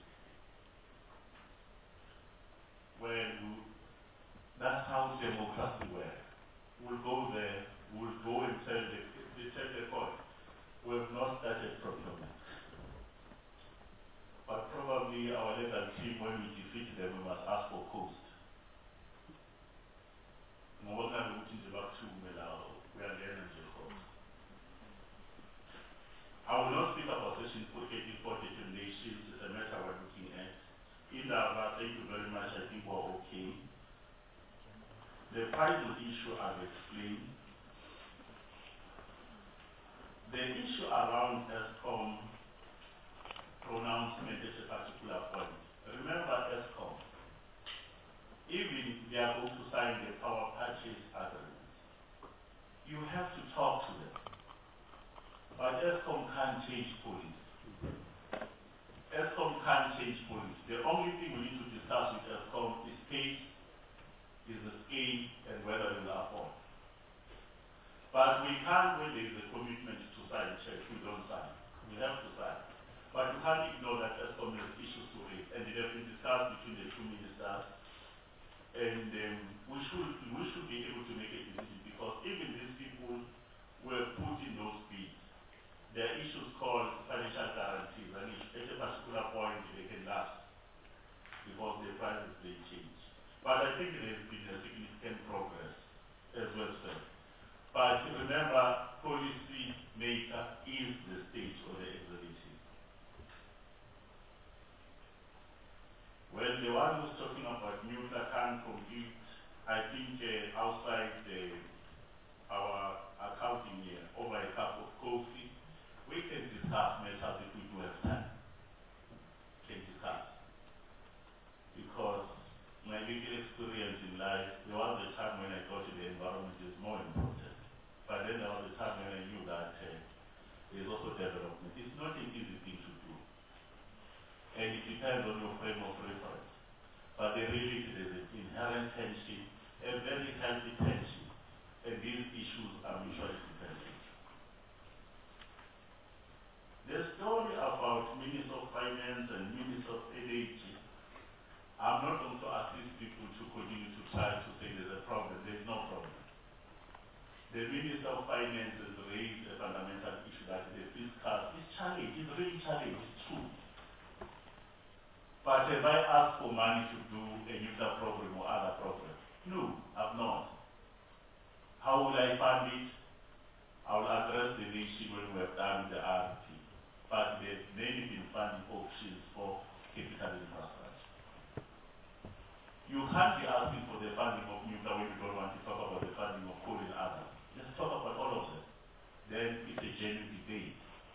Well, that's how democracy works. We'll go there, we'll go and tell the, they tell the court, we have not started procurement. But probably our legal team, when we defeat them, we must ask for cost. We are the energy cost. I will not speak about section eighty-four determinations. It's a matter we're looking at. In that, thank you very much. I think we're okay. The pricing issue I've explained. The issue around ESCOM pronouncement at a particular point. Remember ESCOM, even they are going to sign the power purchase agreement, you have to talk to them. But ESCOM can't change policy. can't change policy. The only thing we need to discuss with ESCOM is pace, is the scale, and whether we will afford. But we can't, when there is a commitment to sign checks, we don't sign. We have to sign. But you can't ignore that ESCOM has issues to raise, and it has been discussed between the two ministers. And um, we should we should be able to make a decision, because even these people were put in those bids. There are issues called financial guarantees, and at a particular point they can last because the prices they change. But I think there has been a significant progress as well, sir. But remember, policy maker is the state or the executive. When the one who's talking about nuclear can compete, I think uh, outside the, our accounting year, over a cup of coffee, we can discuss matters if we do have time. Can discuss. Because my little experience in life, there was a time when I thought the environment is more important. But then there was a time when I knew that uh, there is also development. It's not an easy thing to do. And it depends on your frame of reference. But the reality is an inherent tension, a very healthy tension. And these issues are mutually dependent. The story about Minister of Finance and Minister of Energy, I'm not going to ask these people to continue to try to say there's a problem. There's no problem. The Minister of Finance has raised a fundamental issue that the fiscal is challenged. It's really challenged. It's true. But have I asked for money to do a nuclear program or other program? No, I've not. How will I fund it? I will address the issue when we have done the R T. But there have many been funding options for capital infrastructure. You can't be asking for the funding of nuclear when you don't want to talk about the funding of coal and others. Let's talk about all of them. Then it's a genuine debate.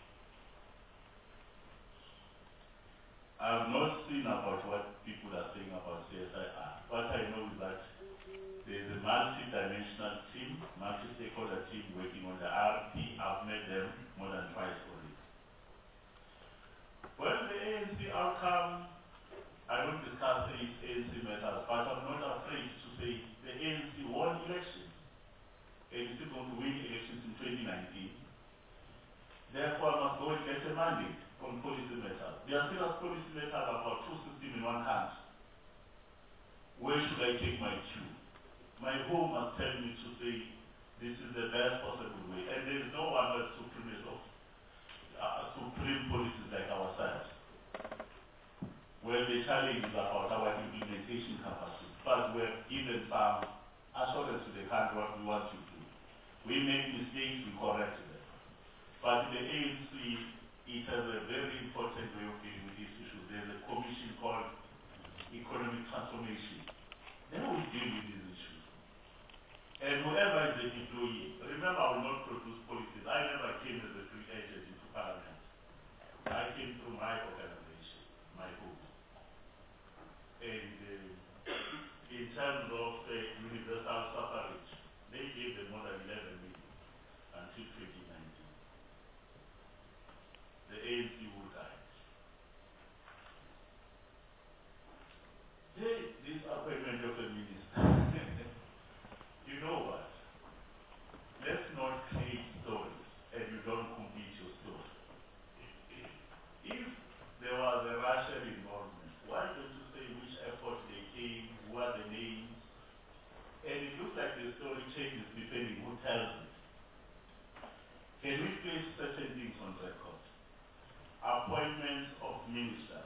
I've not seen about what people are saying about C S I R. What I know is that there's a multi-dimensional team, multi-stakeholder team working on the R T. I've met them more than twice already. Well, the A N C outcome, I don't discuss A N C matters, but I'm not afraid to say the A N C won elections. And is still going to win elections in twenty nineteen. Therefore, I must go and get a mandate on policy matters. There are serious policy matters about two systems in one country. Where should I take my cue? My home must tell me to say this is the best possible way. And there is no one who has supreme, of, uh, supreme policies like ourselves. Where the challenge is about our implementation capacity. But we have given some assurance to the country what we want to do. We make mistakes, we correct them. But the A N C, it has a very important way of dealing with these issues. There's a commission called Economic Transformation. They will deal with these issues. And whoever is the employee, remember I will not produce policies. I never came as a free agent into Parliament. I came through my organization, my group. And uh, in terms of uh, universal suffrage, they gave them more than eleven million until twenty nineteen. The A N C will die. Hey, this appointment of a minister. You know what? Let's not create stories and you don't complete your story. If there was a Russian involvement, why don't you say which airport they came, who are the names? And it looks like the story changes depending who tells it. Can we place certain things on record? Appointments of ministers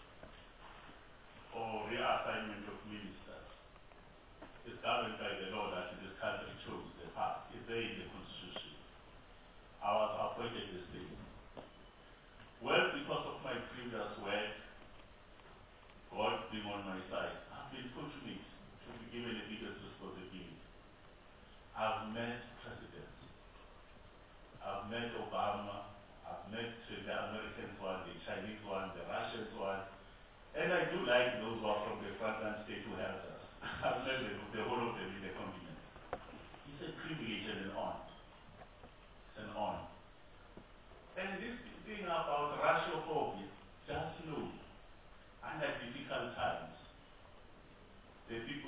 or reassignment of ministers is governed by the law that this country chose the path. It's there in the Constitution. I was appointed the same. Well, because of my previous work, God being on my side, I've been fortunate to be given a biggest responsibility. I've met presidents. I've met Obama. I've met the Americans one, the Chinese one, the Russians one. And I do like those who are from the frontline state who help us. I've met the, the whole of them in the continent. It's a privilege and an honor. It's an honor. And this thing about Russophobia, just know,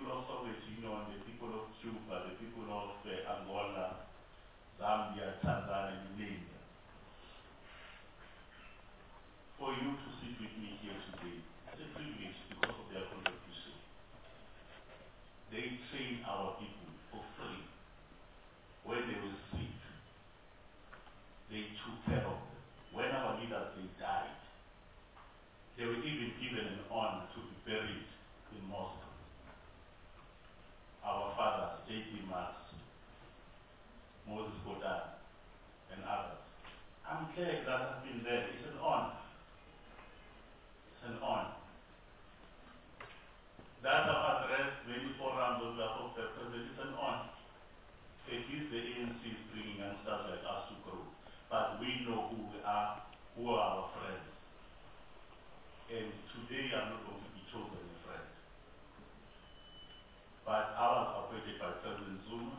people of Soviet Union, the people of Cuba, the people of uh, Angola, Zambia, Tanzania, you name them. For you to sit with me here today, it's a privilege because of their contribution. They train our people for free. When they were sick, they took care of them. When our leaders, they died, they were even given an honor to be buried in Moscow. Our fathers, J P Marx, Moses Godard, and others. I'm glad that I've been there. It's an honor. It's an honor. That I've addressed many forums on behalf of the president. It's an honor. At least the A N C is bringing youngsters like us to grow. But we know who we are, who are our friends. And today I'm not going to be chosen a friend. But I was appointed by President Zuma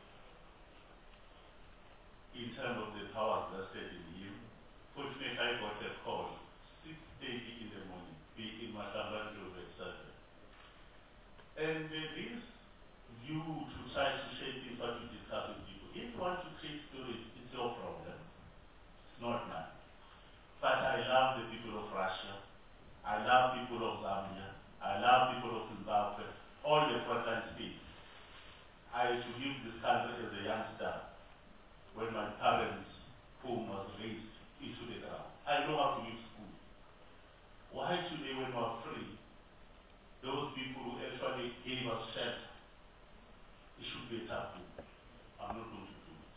in terms of the powers vested in him. Fortunately, I got a call six thirty in the morning, be in Matambani Road seven. And uh, this view to try to shape things what you discuss with people. If you want to create stories, it's your problem. It's not mine. But I love the people of Russia. I love people of Zambia. I love people of Zimbabwe. All the frontline states. I used to leave this country as a youngster when my parents' home was raised into the ground. I know how to leave school. Why today when we're free, those people who actually gave us shelter, it should be a taboo. I'm not going to do it.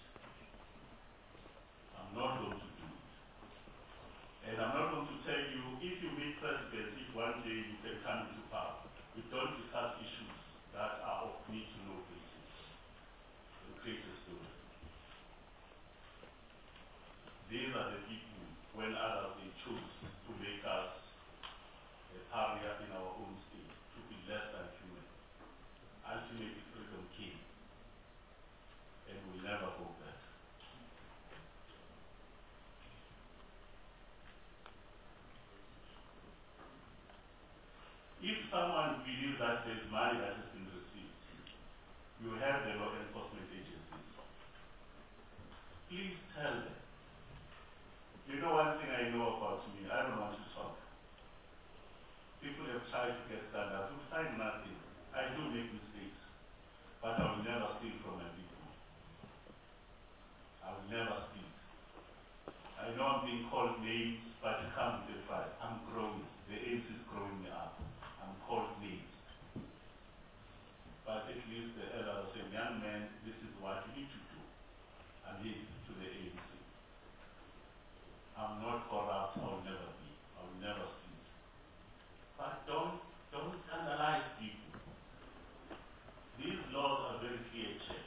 I'm not going to do it. And I'm not going to tell you, if you meet presidents, if one day you can come into power, we don't discuss issues that are of need to know basis. We create a story. These are the people, when others they choose to make us a pariah in our own state, to be less than human. Ultimately, freedom came, and we'll never go back. If someone believes that there's money that has been received, you have the law enforcement agencies. Please tell them. You know one thing I know about me, I don't want to talk. People have tried to get standards, we find nothing. I do make mistakes, but I will never steal from my people. I will never steal. I know I'm being called names, but it comes with a fight. I'm growing. The age is growing me up. I'm called names. But at least the elders say, young man, this is what you need to do. And lead to the A N C. I'm not corrupt, I will never be. I will never steal. But don't, don't scandalize people. These laws are very clear check.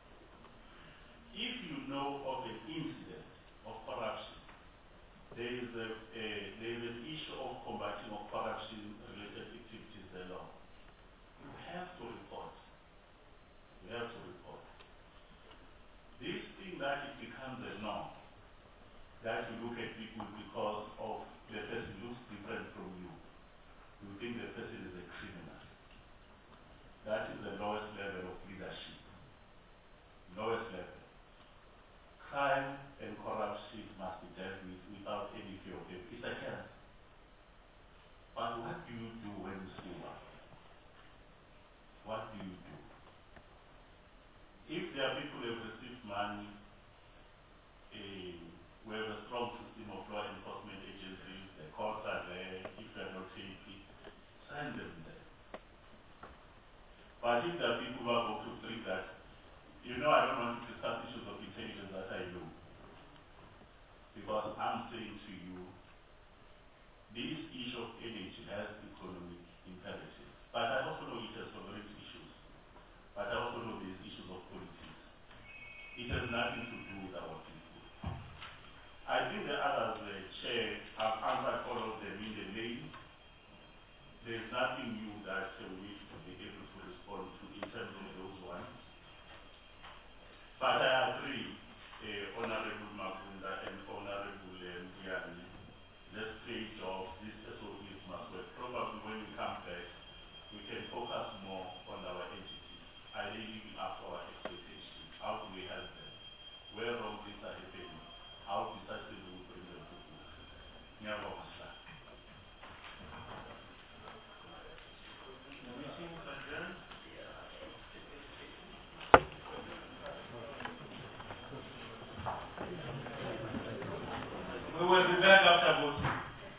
If you know of an incident of corruption, there is, a, a, there is an issue of combating of corruption-related activities in the law. You have to report. You have to report. This thing that it becomes a norm, that you look at people because of the person looks different from you. You think the person is a criminal. That is the lowest level of leadership. Lowest level. Crime and corruption must be dealt with without any fear of it. It's a cancer. But what do you do when you see one? What do you do? If there are people who have received money, uh, we have a strong system of law enforcement agencies, the courts are there, if they are not happy, send them there. But if there are people who are going to think that, you know, I don't want to discuss issues of intelligence that I know. Because I'm saying to you, this issue of energy has economic imperatives. But I also know it has sovereignty issues. But I also know these issues of politics. It has nothing to do with our people. I think the others, the chair, have answered all of them in the lane. There is nothing new that uh, we need to be able to respond to in terms of those ones. But I agree, uh, Honorable Magunda and Honorable Ndiani, um, let's create jobs, these S O Es must work. Probably when we come back, we can focus more on our are they living up to our expectations? How do we help them? Where wrong things are happening? How decisively we bring them to book? Nyabonga. Meeting is adjourned. We will be back after voting.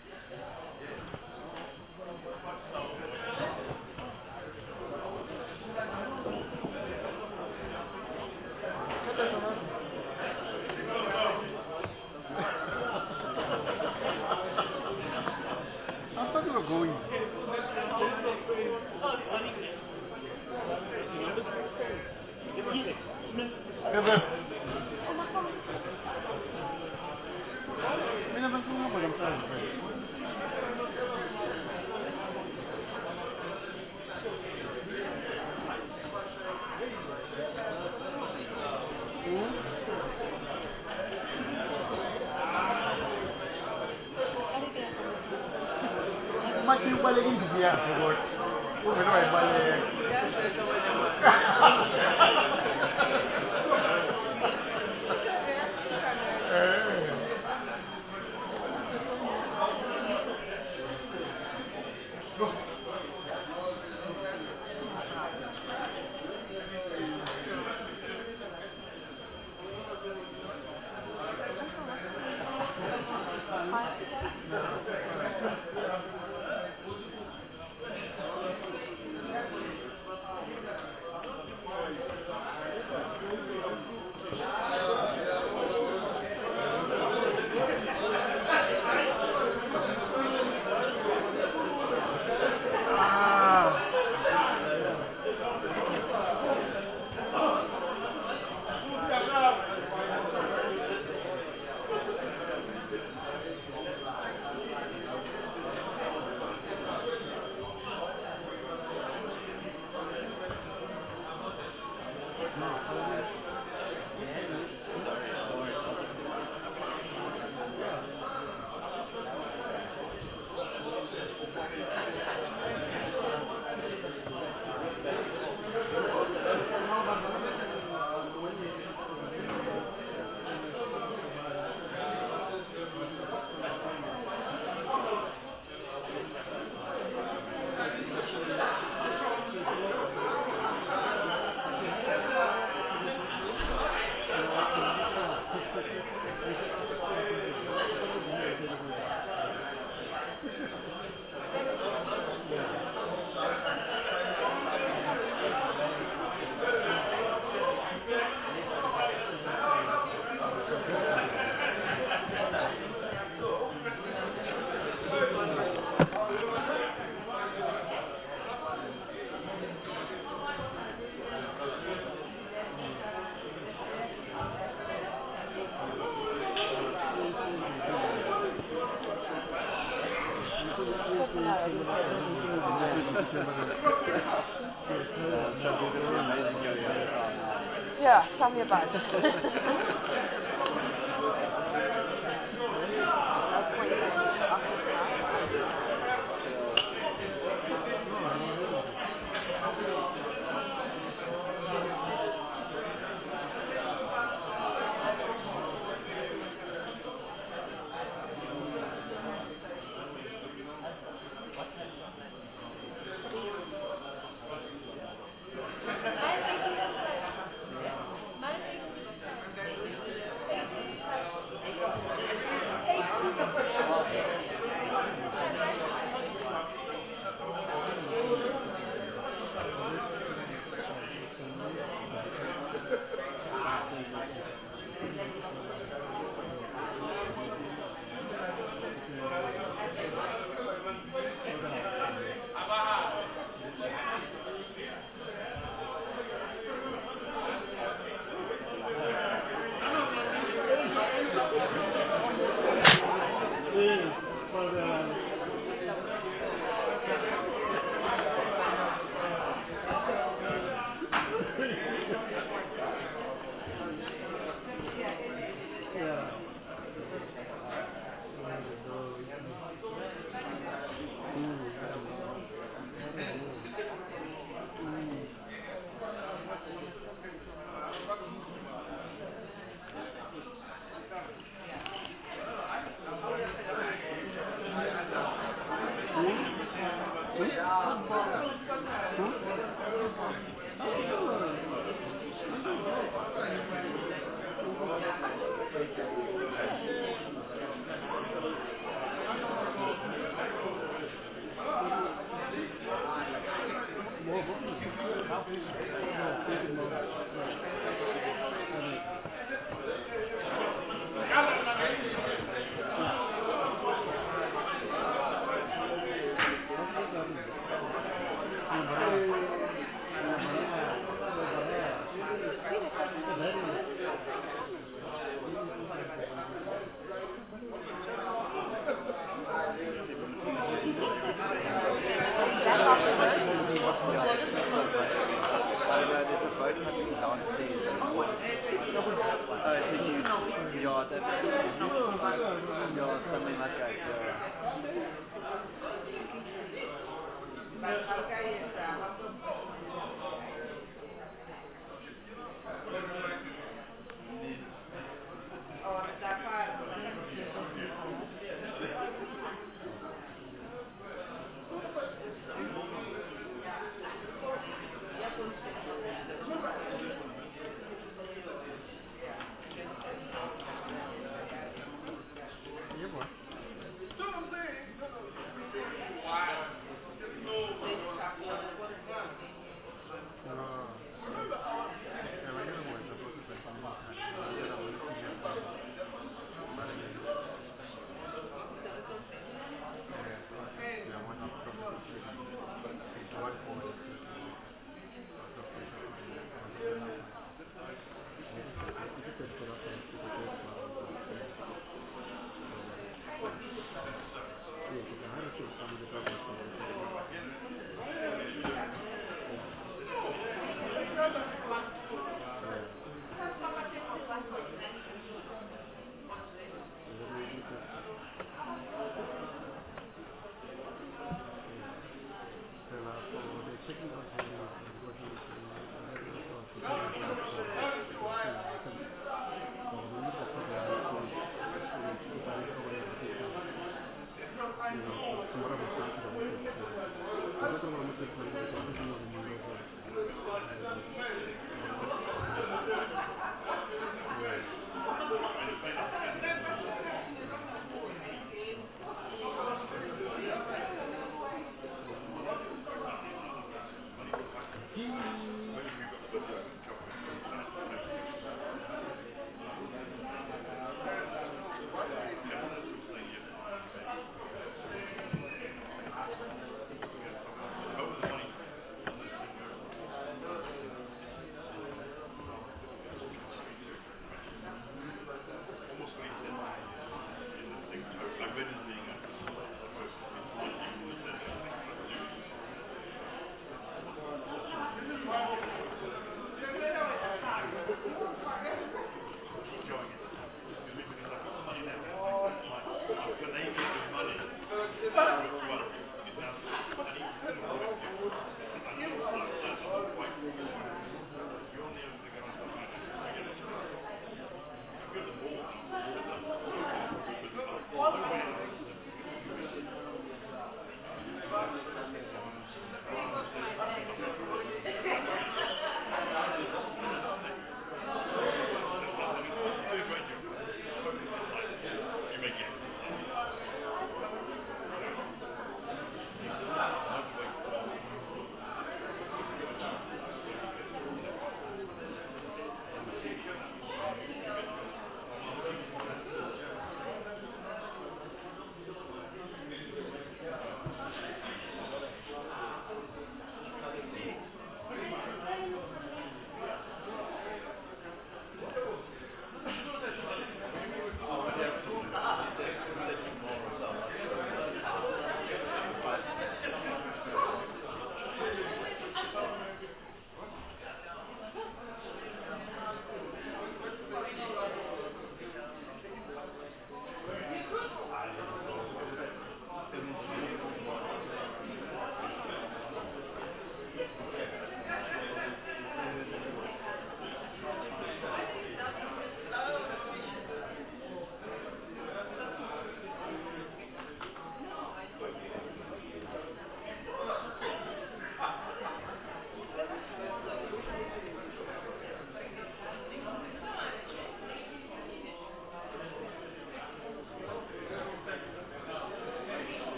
I thought you were going. Mas tem um balé entusiasta agora. O melhor é balé. Yeah, tell me about it. Ja, det ja, stämmer med att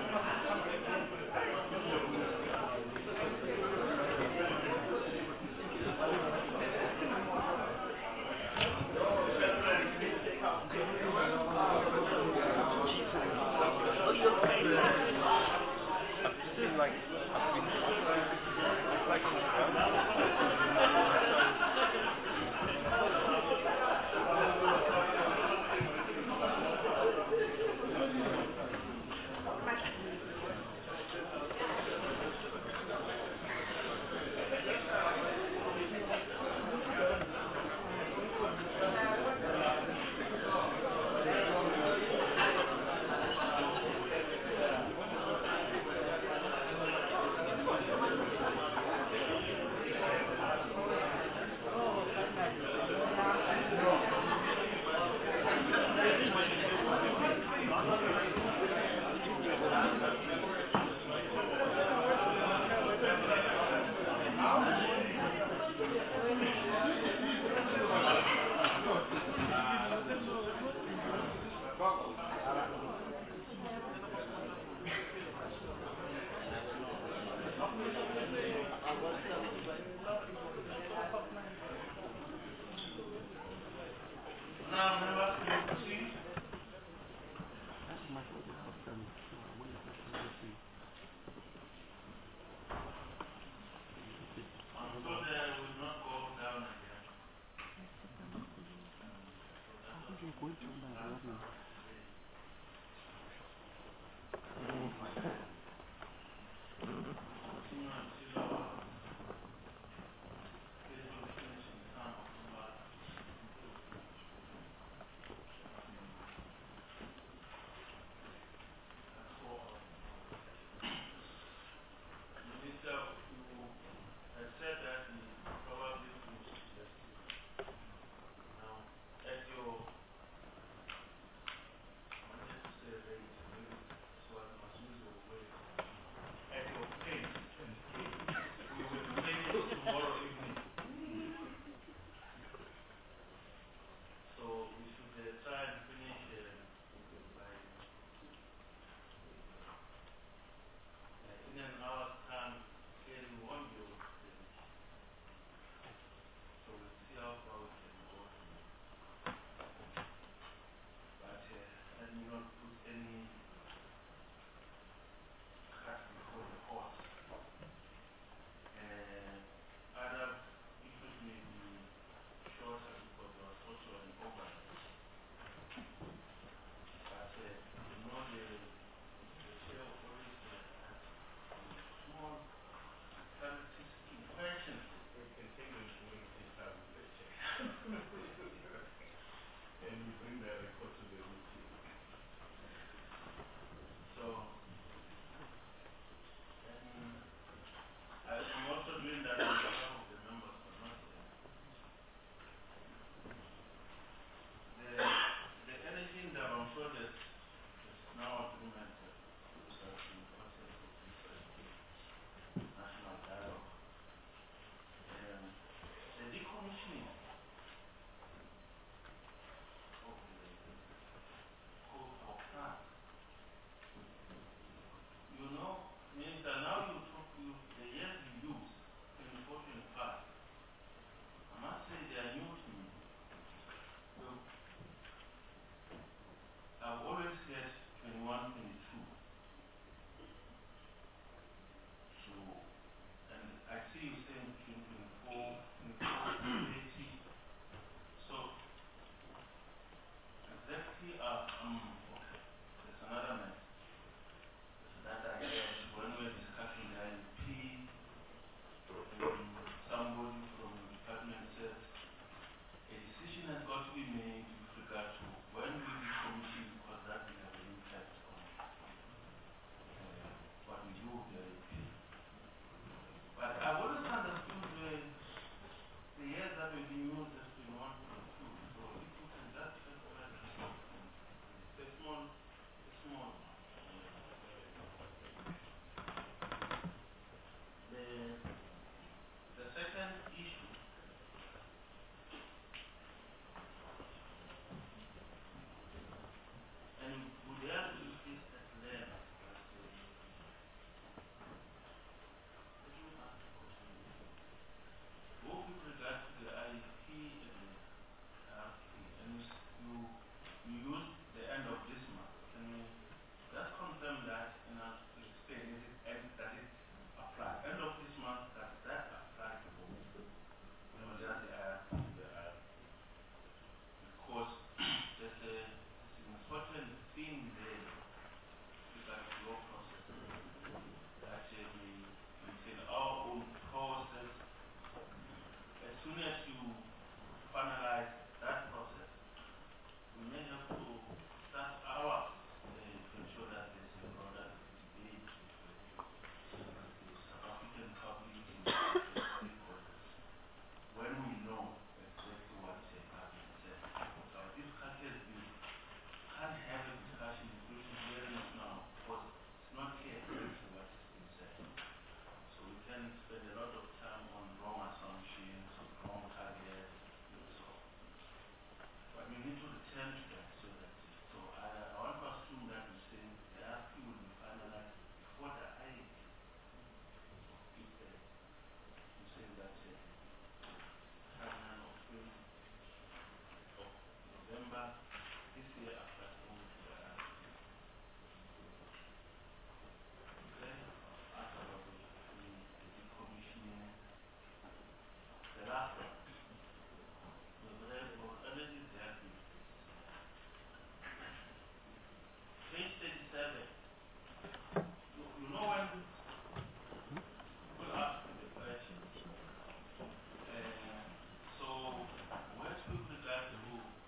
Now, members, can you proceed? I'm told that I will not go down again. Continue until our schedule finishes in time October. That's all. Minister, you had said that he probably will suggest it. Now, at your, I wanted to say rate, maybe, so I must use your word. At your pace, we will finish tomorrow evening. So we should uh, try and finish uh, by uh, in an hour's time. Clearly, we won't be able to finish. So we'll see how far we can go. But uh, let me not put any cart before the horse. Uh, other issues may be shorter because they are social and urban. But uh, you know the, the chair of always uh, has small politics questions. We can take them to make this time with the chair. And we bring the record to the meeting. can you just confirm that and I'll explain is it and that it applies. End of this month, does that apply for no, just the I R P, the I R P? Because there's a there's an important thing there with that law process that uh, we maintain our own process. As soon as you finalize that process, we may have to start ours uh, to ensure that there's a broader debate with the South African public and the stakeholders when we know exactly what the government said. So our difficulty has been, can't have a discussion including hearing it now because it's not clear exactly what has been said. So we can spend a lot of time on wrong assumptions, wrong targets, and so on. But we need to return to that so that, so I, I want to assume that we say the I R P will be finalized before the I A P. If the, you say that uh, timeline of twenty of November this year applies only to the I R P. Okay, I'll ask about the, the, the decommissioning. The last one. We've already we've already dealt with this. Page thirty-seven. You, you know when people ask you the question. Uh, so, where's with regard to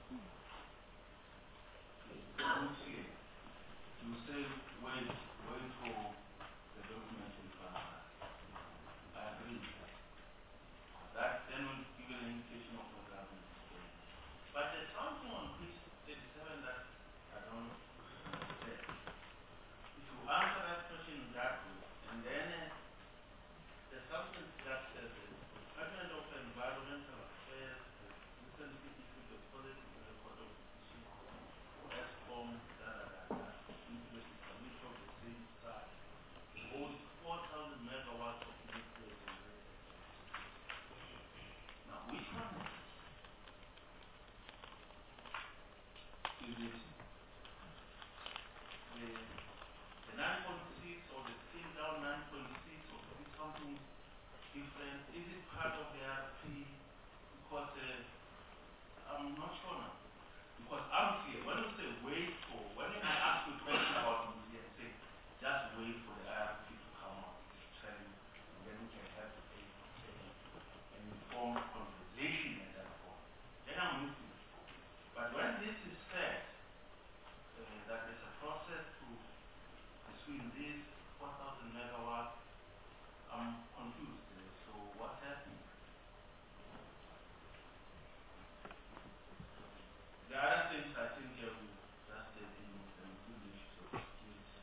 the nuclear? You say wait, wait for the document to be finalized. I agree with that. That then will give an indication of the government is going. But there's something on page thirty-seven that I don't understand. If you answer that question in that way, and then uh, there's something that says the Department of Environmental Affairs has recently issued a positive record of decision for ESCOM, da da da da, into the establishment of the same site. It holds four thousand megawatts of nuclear generation. Now, which one is it? Is it the, the nine point six or the scaled down nine point six or is it something different? Is it part of the I R P? Because uh, I'm not sure now. Because I'm clear. When you say wait for, when I ask you a question about nuclear, say just wait for the I R P to come out, tell you, and then we can have a, a, an informed conversation at that point. Then I'm with you. But when this is said, uh, that there's a process to between these four thousand megawatts, I'm confused. Uh, so what's happening? The other things I think uh, we just uh, dealing with them, including issues of security.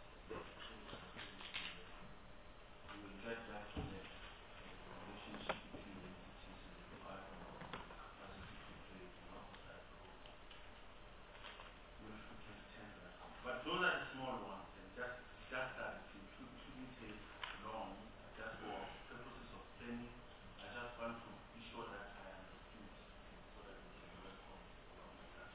We will get back to that uh, relationship between the entities and the department of capacity to trade and all of that. We'll return to that. But those are the small ones, and just just that it should, shouldn't take long. Just for purposes of planning, I just want to be sure that I understood, so that we can work on on that.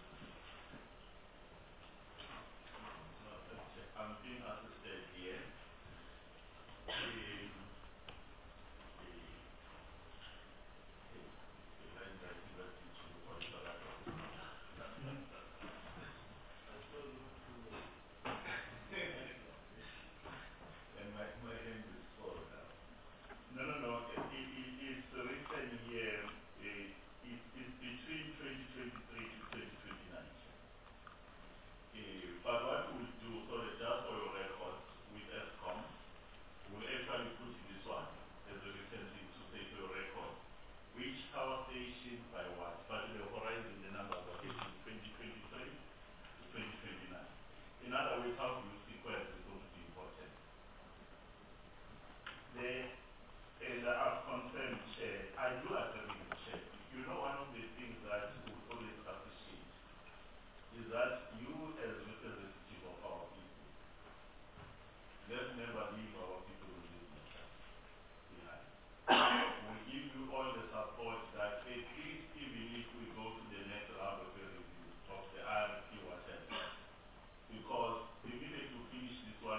No, okay. I'm being assisted here. The, the, the lines are diverted to auditor records. I saw you through the And my, my hand is full now. No, no, no. It, it, it is written here. It, it is between twenty twenty-three to twenty twenty-nine. Uh, but what we'll do, so that just for your records, with ESCOM, we'll actually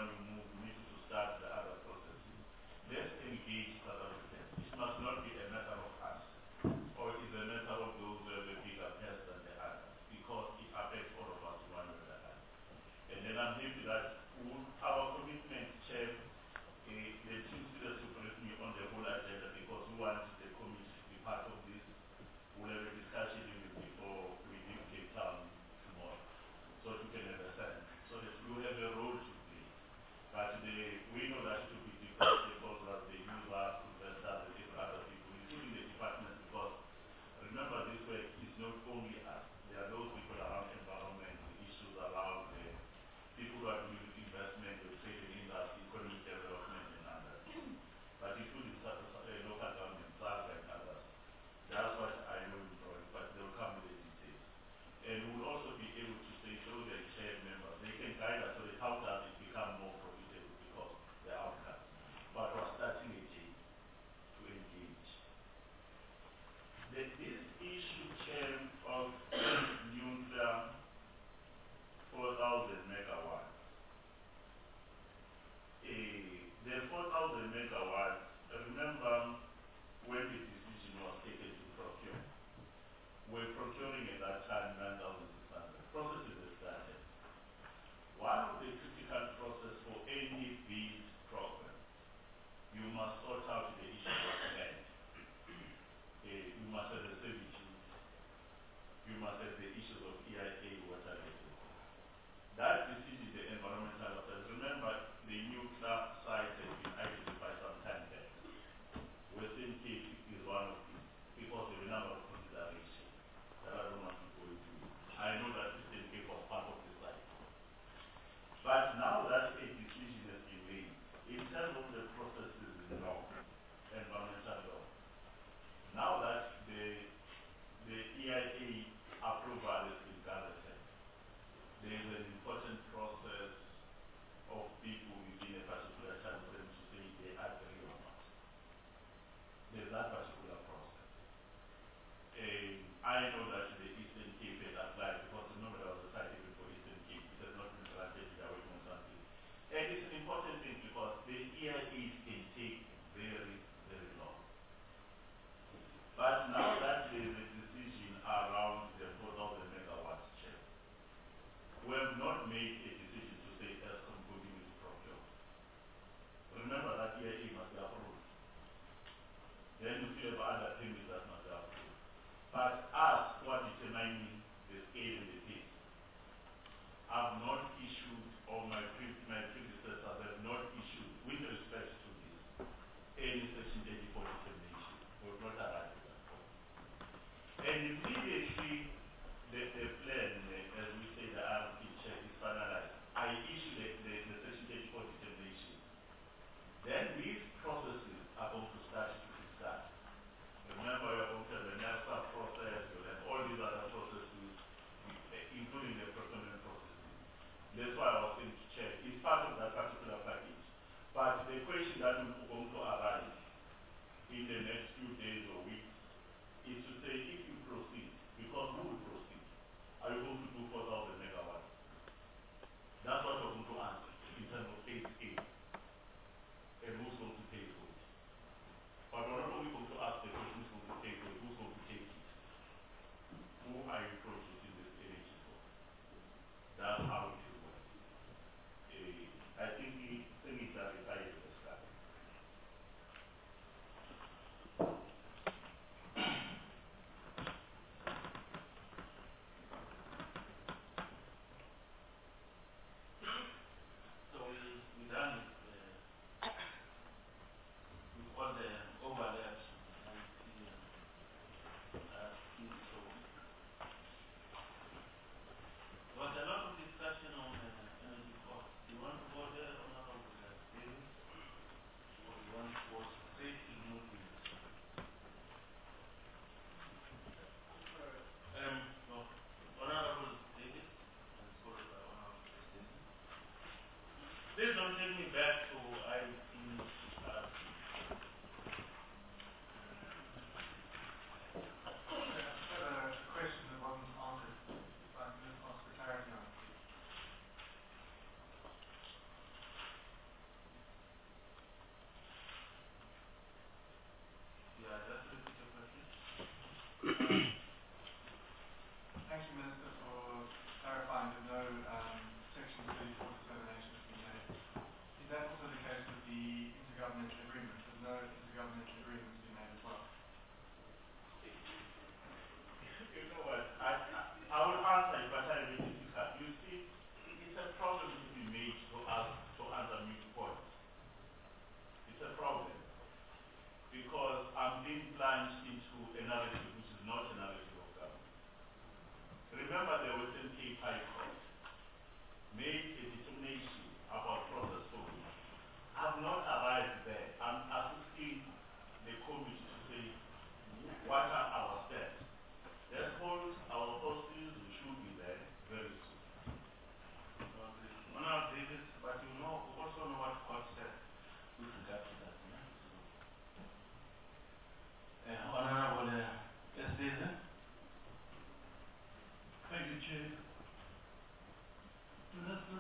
when we move, we need to start the other processes. Let's engage South Africans. It must not be a matter of us, or it is a matter of those who have a bigger purse than the others, because it affects all of us one way or the other. And then I'm happy that our commitment, Chair, uh, the two students who briefed me on the whole agenda, because we want the committee to be part of this. We'll have a discussion even before we leave Cape Town tomorrow, so we can understand, so that we have a role to play. But the, we know that it will be different stakeholders, the users, investors, and different other people, including the department, because remember this work is not only us. There are those people around environment, issues around the people who are doing investment, the trade and industry, economic development, and others. But including uh, local government, SARS and others. That's what I know in drawing, but they'll come with the details. And we'll also be able to say, through the chair members, they can guide us so that how does it become more profitable because the outcome. But we're starting a team to engage. The, this issue, Chair, of nuclear four thousand megawatts. Uh, the four thousand megawatts, remember when the decision was taken to procure, we're procuring at that time nine thousand six hundred. Processes have started. One of the critical process for any bid program, you must sort out the issue of land. Uh, you must have the servitude. You must have the issues of E I A, water resources. That decision, the environmental affairs. Remember, the nuclear site has been identified some time back. Western Cape is one of these because of a number of considerations that I don't want to go into. I know that Western Cape was part of the site. But now that a decision has been made, in terms of the processes in law, environmental law, now that the, the E I A approval has been gathered, there is an important process of people within a particular time frame to say they agree or not. There's that particular process. And I know that the Eastern Cape has applied because remember there was a site even for Eastern Cape. It has not been granted, they are waiting on something. And it's an important thing because the E I As can take very, very long. But now that there is a decision around the four thousand megawatts check, we have not made a decision to say ESCOM continue to procure. Remember that E I A must be approved. Then you still have other permits that must be approved. But us who are determining the scale and the pace have not issued, or my, pre my predecessors have not issued, with respect to this, any section thirty-four determination. We have not arrived at that point. And immediately the, the plan, uh, as we say, the R P check is finalized, I issue the, the, the section thirty-four determination. Then these processes are going to start to kickstart. Remember, you're going to have the NAFTA process, you'll have all these other processes, including the procurement processes. That's why I was saying to check. It's part of that particular package. But the question that is going to arise in the next few days or weeks is to say if you proceed, because who will proceed? Are you going to do four thousand megawatts? That's what we're going to answer in terms of phase A. And who's going to pay for it? But we're not only going to ask the question who's going to pay for it, who's going to take it? Who are you producing this energy for? That's how it will work. Uh, I think we think it's clarified at the start. So we we done with, uh, with all the overlaps with I T and uh, so there was a lot of discussion on uh, energy costs. Do you want to go there, Honorable uh, Davis, or you want to go straight to nuclear? Um, no, Honorable Davis, and followed by Honorable Stephen. Please don't take me back to I T. Uh, Uh, a question that wasn't answered, if I can just ask for clarity on it. intergovernmental agreement, but no intergovernmental agreement has been made as well. You know what? I, I, I will answer it, but I will be difficult. You see, it's a problem to be made to us to answer me points. It's a problem because I'm being plunged into a narrative which is not a narrative of government. Remember, the Western Cape High Court made a determination about process solving. I've not arrived there. I'm assisting the committee to say what are our steps. Let's hold our authorities, we should be there very soon. One of these, but you know, also know what God said with regard to that. Yeah? So, uh, Honorable, uh, yes, please. Eh? Thank you, Chair. Minister,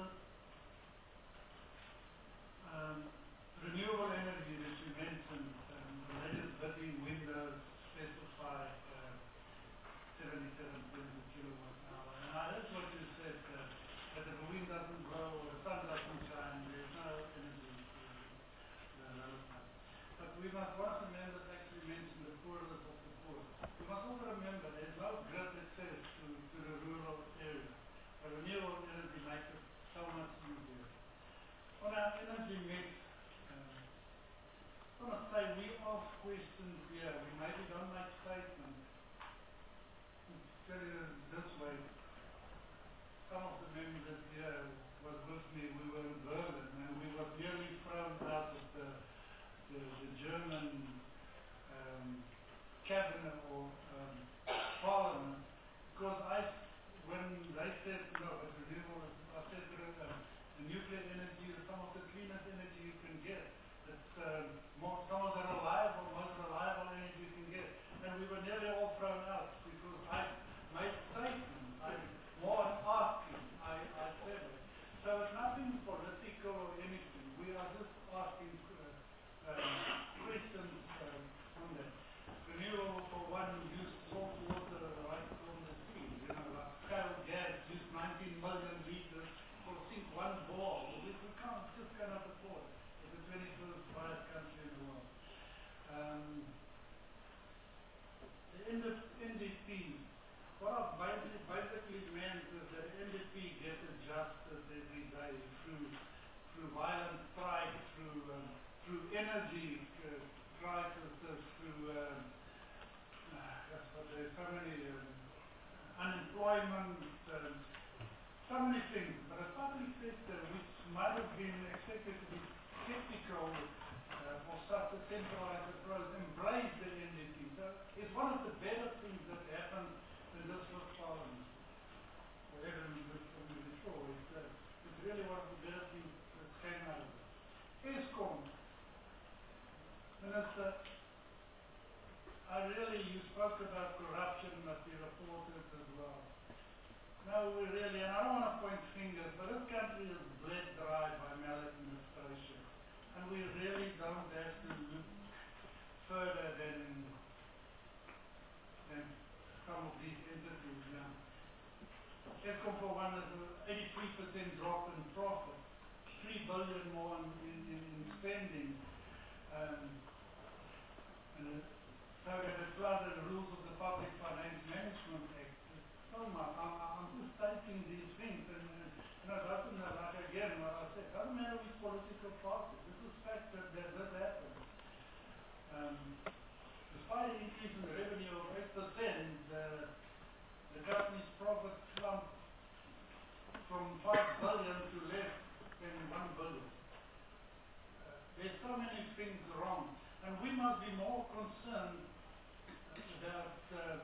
um, renewable energy that you mentioned, um, the latest bidding windows specify uh, seventy-seven cents a kilowatt hour. And I heard what you said, uh, that if the wind doesn't blow or the sun doesn't shine, there's no energy to development. But we must, one of the members actually mentioned the poorest of the poor. We must also remember there's no grid access to, to the rural area. But renewable energy makes it so much easier. On our energy mix, um, I want to say we ask questions here. We maybe don't make statements. Tell you this way, some of the members here was with me, we were in Berlin, and we were nearly thrown out of the, the, the German um, cabinet or um, parliament, because I, when they said, no, it's renewable, I said to them, um, the nuclear energy is some of the cleanest energy you can get. It's um, more, some of the reliable, most reliable energy you can get. And we were nearly all thrown out because I made statements. I more asking. I, I said it. So it's nothing political or anything. We are just asking uh, um, questions um, on that. Renewable, for one, use salt water right from the sea. You know, like shale gas used nineteen million liters for sink one ball. We, we can't, just cannot afford it. It's the twenty-first highest country in the world. Um, the N D P. What I've basically meant is that N D P gets adjusted every day through through violent strikes, through um, through energy uh, crises, through um, uh, that's what there's so many um, unemployment, um, so many things. But a public sector which might have been expected to be skeptical uh, of such a centralized approach embraced the N D P. So it's one of the better things that happened in this first parliament, or ever before. It's, uh, it's really one of the better things that came out of it. ESCOM, Minister, I really, you spoke about corruption must be reported as well. No, we really, and I don't want to point fingers, but this country is bled dry by maladministration. And we really don't have to look further than, than some of these entities now. ESCOM for one is an eighty-three percent drop in profit, three billion more in, in, in spending, um, and it, so that it flooded the rules of the Public Finance Management Act. So much. I'm, I'm just stating these things, and uh, you know, it doesn't matter, like again what I said, it doesn't matter which political party. This is fact that that does happen. Um, despite an increase in the revenue of eight percent, uh, the company's profit slumped from five billion to less than one billion. Uh, there's so many things wrong, and we must be more concerned about, um,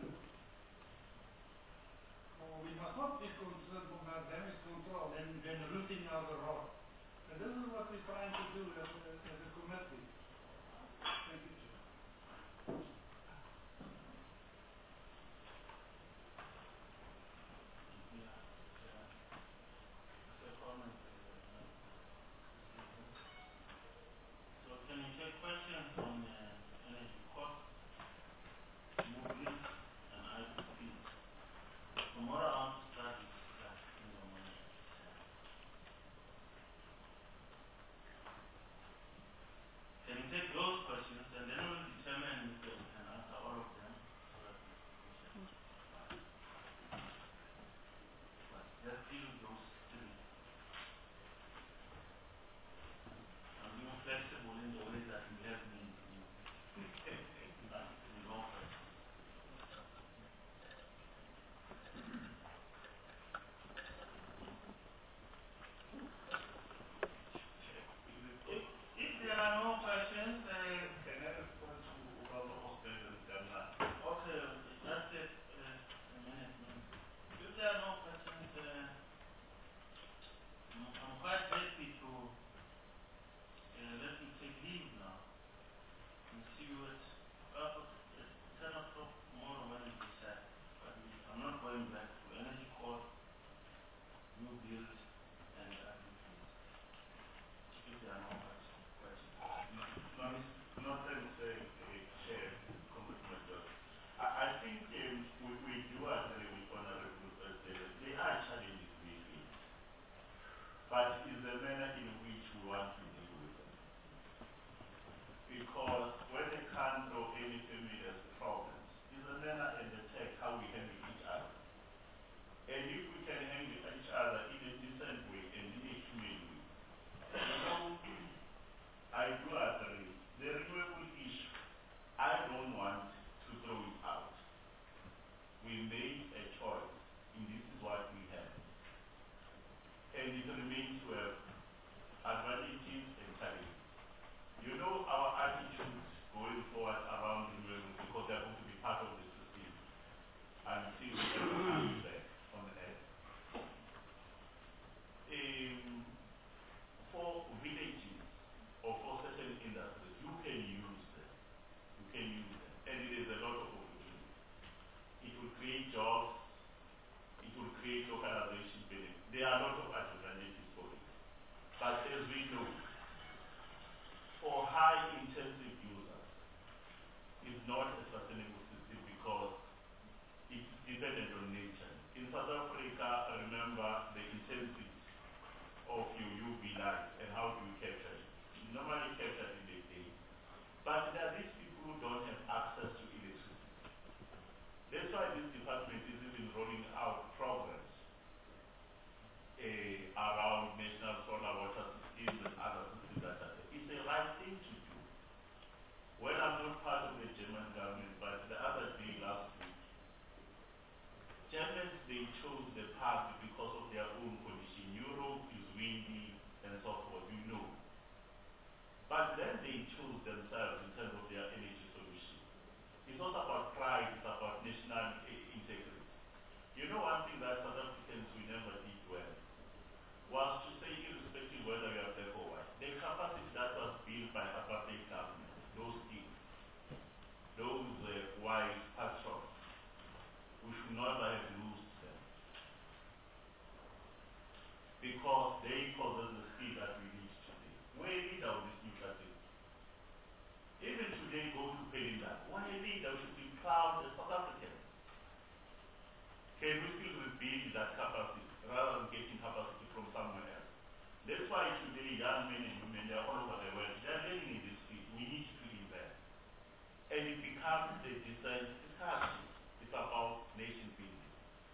or we must not be concerned about damage control than, than rooting out the rot. And this is what we're trying to do as a, as a committee. Thank you, Chair. So can you take questions on uh, energy costs, movement, and I P P? Tomorrow I want to start with that in the morning. Can you because when a country or any family has problems, it's a manner and a tech how we handle each other. And if we can handle each other in a decent way and in a humane way, you know, I do agree. The renewable issue, I don't want to throw it out. We made a choice, and this is what we have. And it remains to have advantages and challenges. You know our attitudes going forward around renewables because they are going to be part of the system until we ever come back on the earth. Um, for villages or for certain industries, you can use them. You can use them. And it is a lot of opportunity. It will create jobs. It will create localization benefits. There are a lot of advantages for it. But as we know, for high intensive users, it's not a sustainable system because it's dependent on nature. In South Africa, remember the intensity of your U V light and how do you capture it. You normally capture it in the day. But there are these people who don't have access to electricity. That's why this department is even rolling out programs uh, around national solar water systems and other systems that are there. It's the right thing to do. Well, I'm not part of the German government, but the other day last week, Germans, they chose the path because of their own condition. Europe is windy and so forth, you know. But then they chose themselves in terms of their energy solution. It's not about pride, it's about national integrity. You know one thing that South Africans we never did well was to say, irrespective whether you are black or white, the capacity that was built by apartheid government, those things, those uh, white patrons, we should never have lost them. Because they possess the skill that we need today. We're a leader of this new strategy. Even today, go to Pelinda. We're a leader, we should be proud as South Africans. Can we still rebuild that capacity rather than getting capacity from somewhere else? That's why today, young men and women, they are all over the world. They are learning in this field. We need to invest. And it becomes a design discussion. It's about nation building.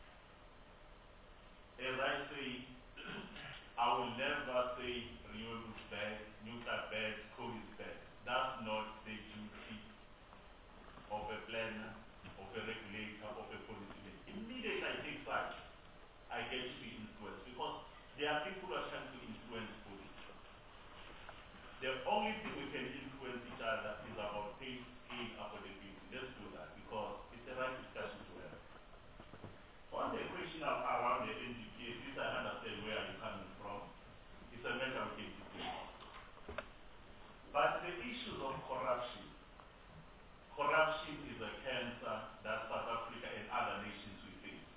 As I say, I will never say renewables bad, nuclear bad, coal is bad. That's not the duty of a planner, of a regulator, of a policymaker. Immediately I take sides, I get to be influenced because there are people who are trying to influence policy. The only thing we can influence each other is about pace, scale, affordability. Let's do that because it's the right discussion to have. On the question of around the N G P, this I understand where you're coming from. It's a matter we can debate. But the issues of corruption, corruption is a cancer that South Africa and other nations will face.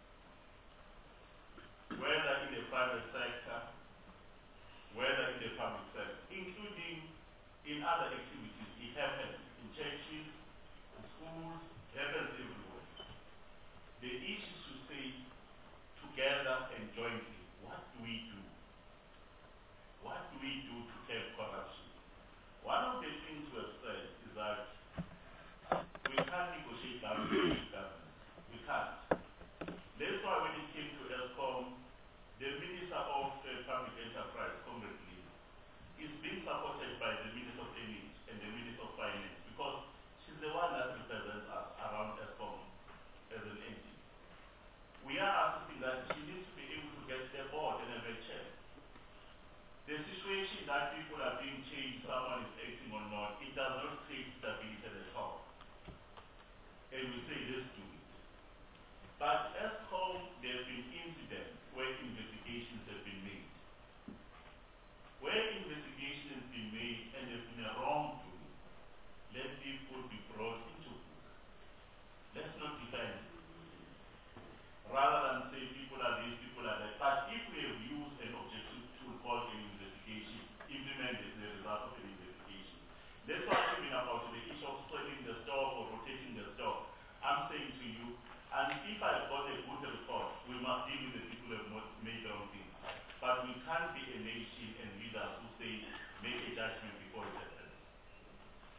Whether in the private sector, whether in the public sector, including in other activities, it happens in churches, in schools, it happens everywhere. The issue is to say together and jointly, what do we do? What do we do to curb corruption? One of the things we have said is that we can't negotiate government with government. We can't. That's why when it came to ESCOM, the Minister of uh, Public Enterprise, Congress Lee, is being supported by the Minister of Energy and the Minister of Finance because she's the one that represents us around ESCOM as an entity. We are asking that she needs to be able to get the board and have a chair. The situation that people are being changed, someone is acting or not, it does not create stability at all. And we say, let's do it. But ESCOM, there have been incidents where investigations have been made. Where investigation has been made and there's been a wrongdoing, let people be brought into book. Let's not defend it. Rather than say people are these, people are that. But if we have used an objective tool called an investigation, implement the, the result of an investigation. That's why I've been about the issue of splitting the stock or rotating the stock. I'm saying to you, and if I've got a good report, we must deal with the people who have made wrong things. But we can't be a nation and leaders who say, make a judgment before it happens.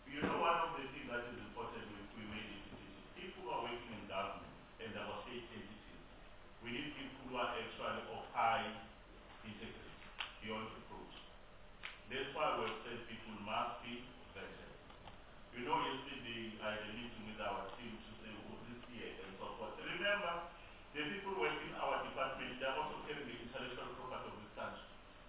You know, one of the things that is important when we make a decision, people who are working in government and our state entities, we need people who are actually of high integrity, beyond reproach. That's why we've said people must be vetted. You know, yesterday I had a meeting with our team to say who this year and so forth. Remember, the people working in our department, they are also carrying the intellectual property of this country.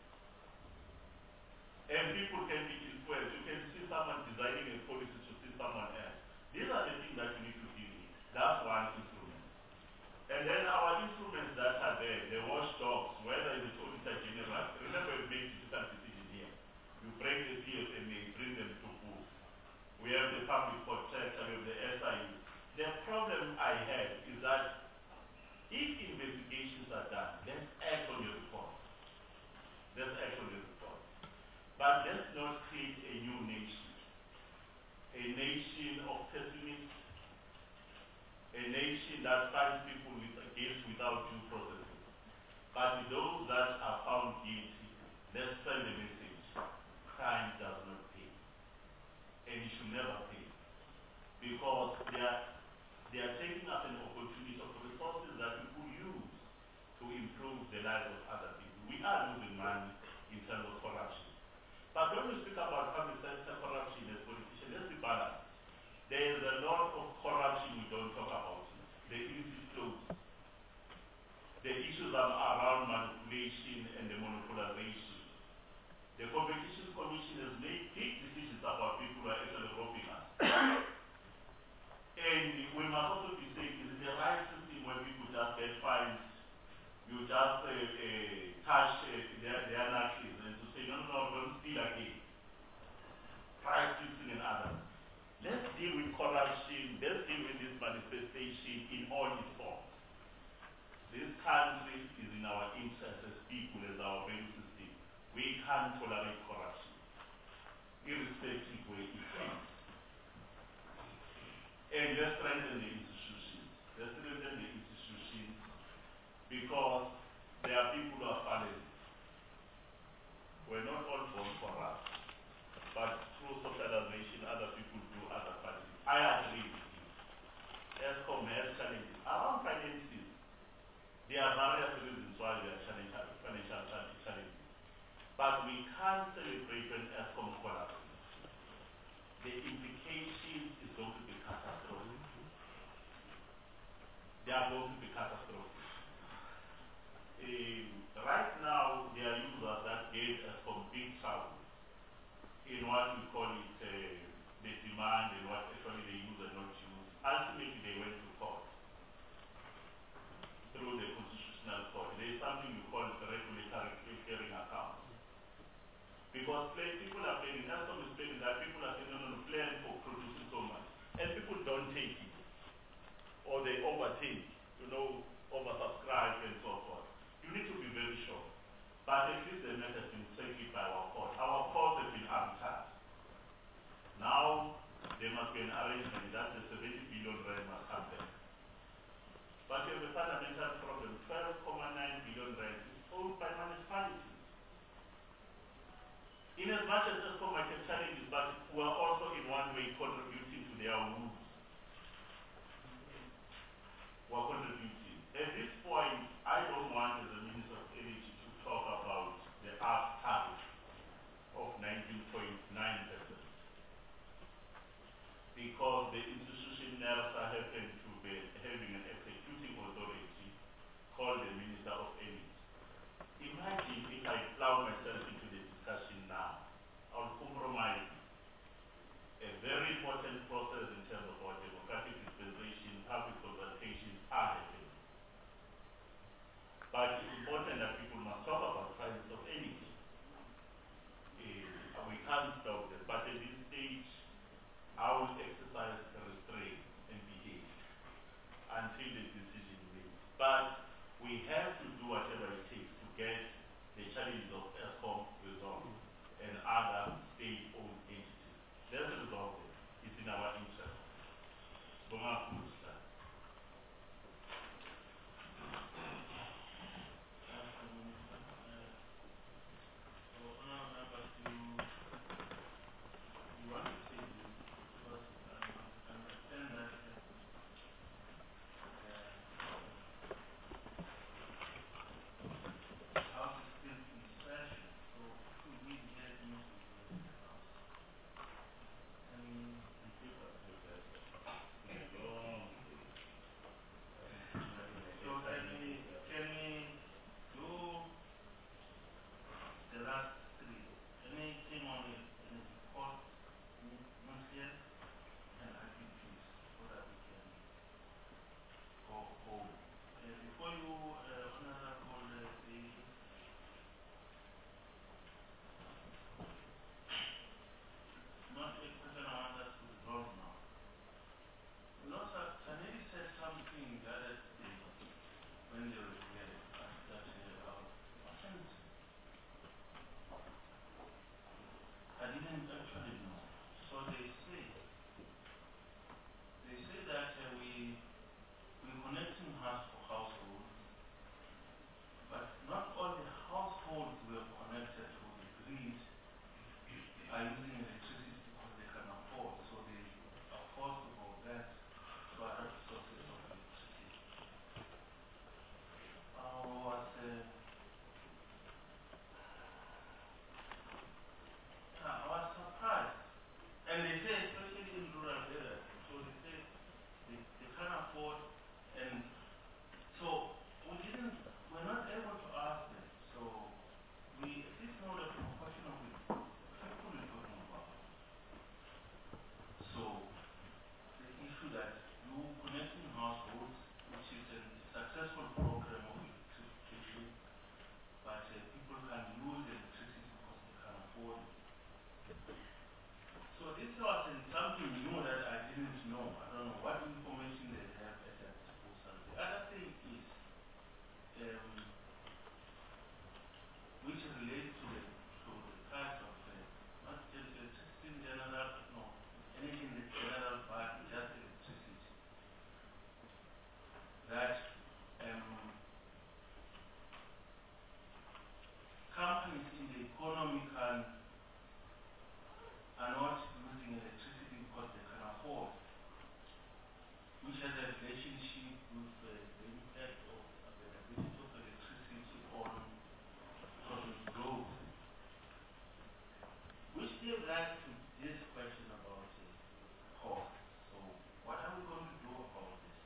And people can be influenced. You can see someone designing a policy to see someone else. These are the things that you need to deal with. That's one instrument. And then our instruments that are there, the watchdogs, whether it's the Auditor General, remember we made difficult decision here. You bring the P S M A, bring them to book. We have the public protector, we have the S I U. The problem I have is that if investigations are done, let's act on your report. Let's act on your report. But let's not create a new nation. A nation of pessimists, a nation that finds people with against without due process. But those that are found guilty, let's send a message. Crime does not pay. And it should never pay. Because they are, they are taking up an opportunity of resources that people use to improve the lives of other people. We are losing money in terms of corruption. But when we speak about public sector corruption as politicians, let's be balanced. There is a lot of corruption we don't talk about. The illicit flows. The issues are around manipulation and the monopolization. The Competition Commission has made big decisions about people who are actually robbing us. And we must also be saying, is it the right system where people just get fines, you just uh, uh, touch uh, their, their knuckles and to say, no, no, no, don't steal again. Price fixing and others. Let's deal with corruption, let's deal with this manifestation in all its forms. This country is in our interest as people, as our value system. We can't tolerate corruption, irrespective where it comes. And let's strengthen the institutions. Let's strengthen the institutions because there are people who are fallen. We're not all born corrupt, but through socialization, other people do other parties. I agree with you. ESCOM has challenges. Around finances, there are various reasons why there are challenge, financial challenges. But we can't celebrate when ESCOM collapses. The implication is going to be catastrophic. They are going to be catastrophic. Uh, right now, there are users that gave ESCOM big trouble in what we call it uh, the demand and what actually they use and not use. Ultimately, they went to court through the Constitutional Court. There is something we call the regulatory clearing account. Because play, people are paying, ESCOM is paying that people are saying, no, no, no, plan for producing so much. And people don't take it. Or they overtake, you know, oversubscribe and so forth. You need to be very sure. But at least the method has been taken by our court. Our courts have been arbitraged. Now, there must be an arrangement that the seventy billion rand must come back. But you have a fundamental problem. twelve point nine billion rand is owned by municipalities. In as much as ESCOM might have challenges, but we are also in one way contributing to their wounds. We are contributing. At this point, I don't want as a Minister of Energy to talk about the ask target of nineteen point nine percent. Because the institution NERSA happened to be having an executing authority called the Minister of Energy. Imagine if I plow myself into the discussion now, I'll compromise a very important process in terms of our democratic dispensation, public consultations are happening. But it's important that people must talk about prices of energy. Uh, we can't stop this, but at this stage, I will exercise restraint and behave until the decision is made. But we have to do whatever it takes to get the challenges of ESCOM resolved and other state-owned entities. Let's resolve it. It's in our interest. Bonga Kusta. So, honorable members, you, you want to say this? last three. Anything on the energy cost, nu- nuclear, and I P Ps, so that we can go home. Uh, before you, uh, Honorable, uh, the not a question I want us to resolve now. You know, Sir, Saneri said something the other day when they were here uh, that uh, wasn't, I didn't actually know. So they say, they say that uh, we, we're connecting house for households, but not all the households were connected to the grid are using electricity because they can afford, so they are forced to go back to other sources of electricity. I was, uh, yeah, I was surprised. And they say, especially in rural areas, so they say they, they can't afford, and so we didn't, we're not able to ask them. So we at least know the proportion of the people we're talking about. So the issue that you connecting households, which is a successful program of electrification, but uh, people can use electricity because they can afford it. So this was uh, something new that I didn't know. I don't know what information they have at their disposal. The other thing is, um, which relates to the, to the price of uh, not just electricity in general, no, anything in general, but just electricity. That um, companies in the economy can are not using electricity because they can afford, which has a relationship with uh, the impact of availability of electricity on economic growth, which gives rise to this question about uh, cost. So what are we going to do about this?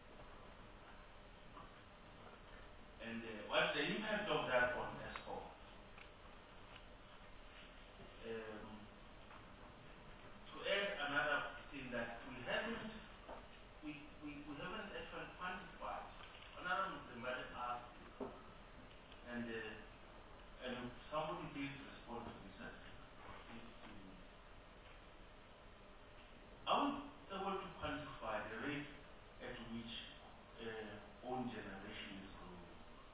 And uh, what's the impact of that on ESCOM? Um, to add another thing that we haven't, we, we, we haven't actually quantified. Another Mzimari asked it, and uh, and somebody did respond to this. I think, for fifteen minutes. Are we able to quantify the rate at which uh, own generation is growing?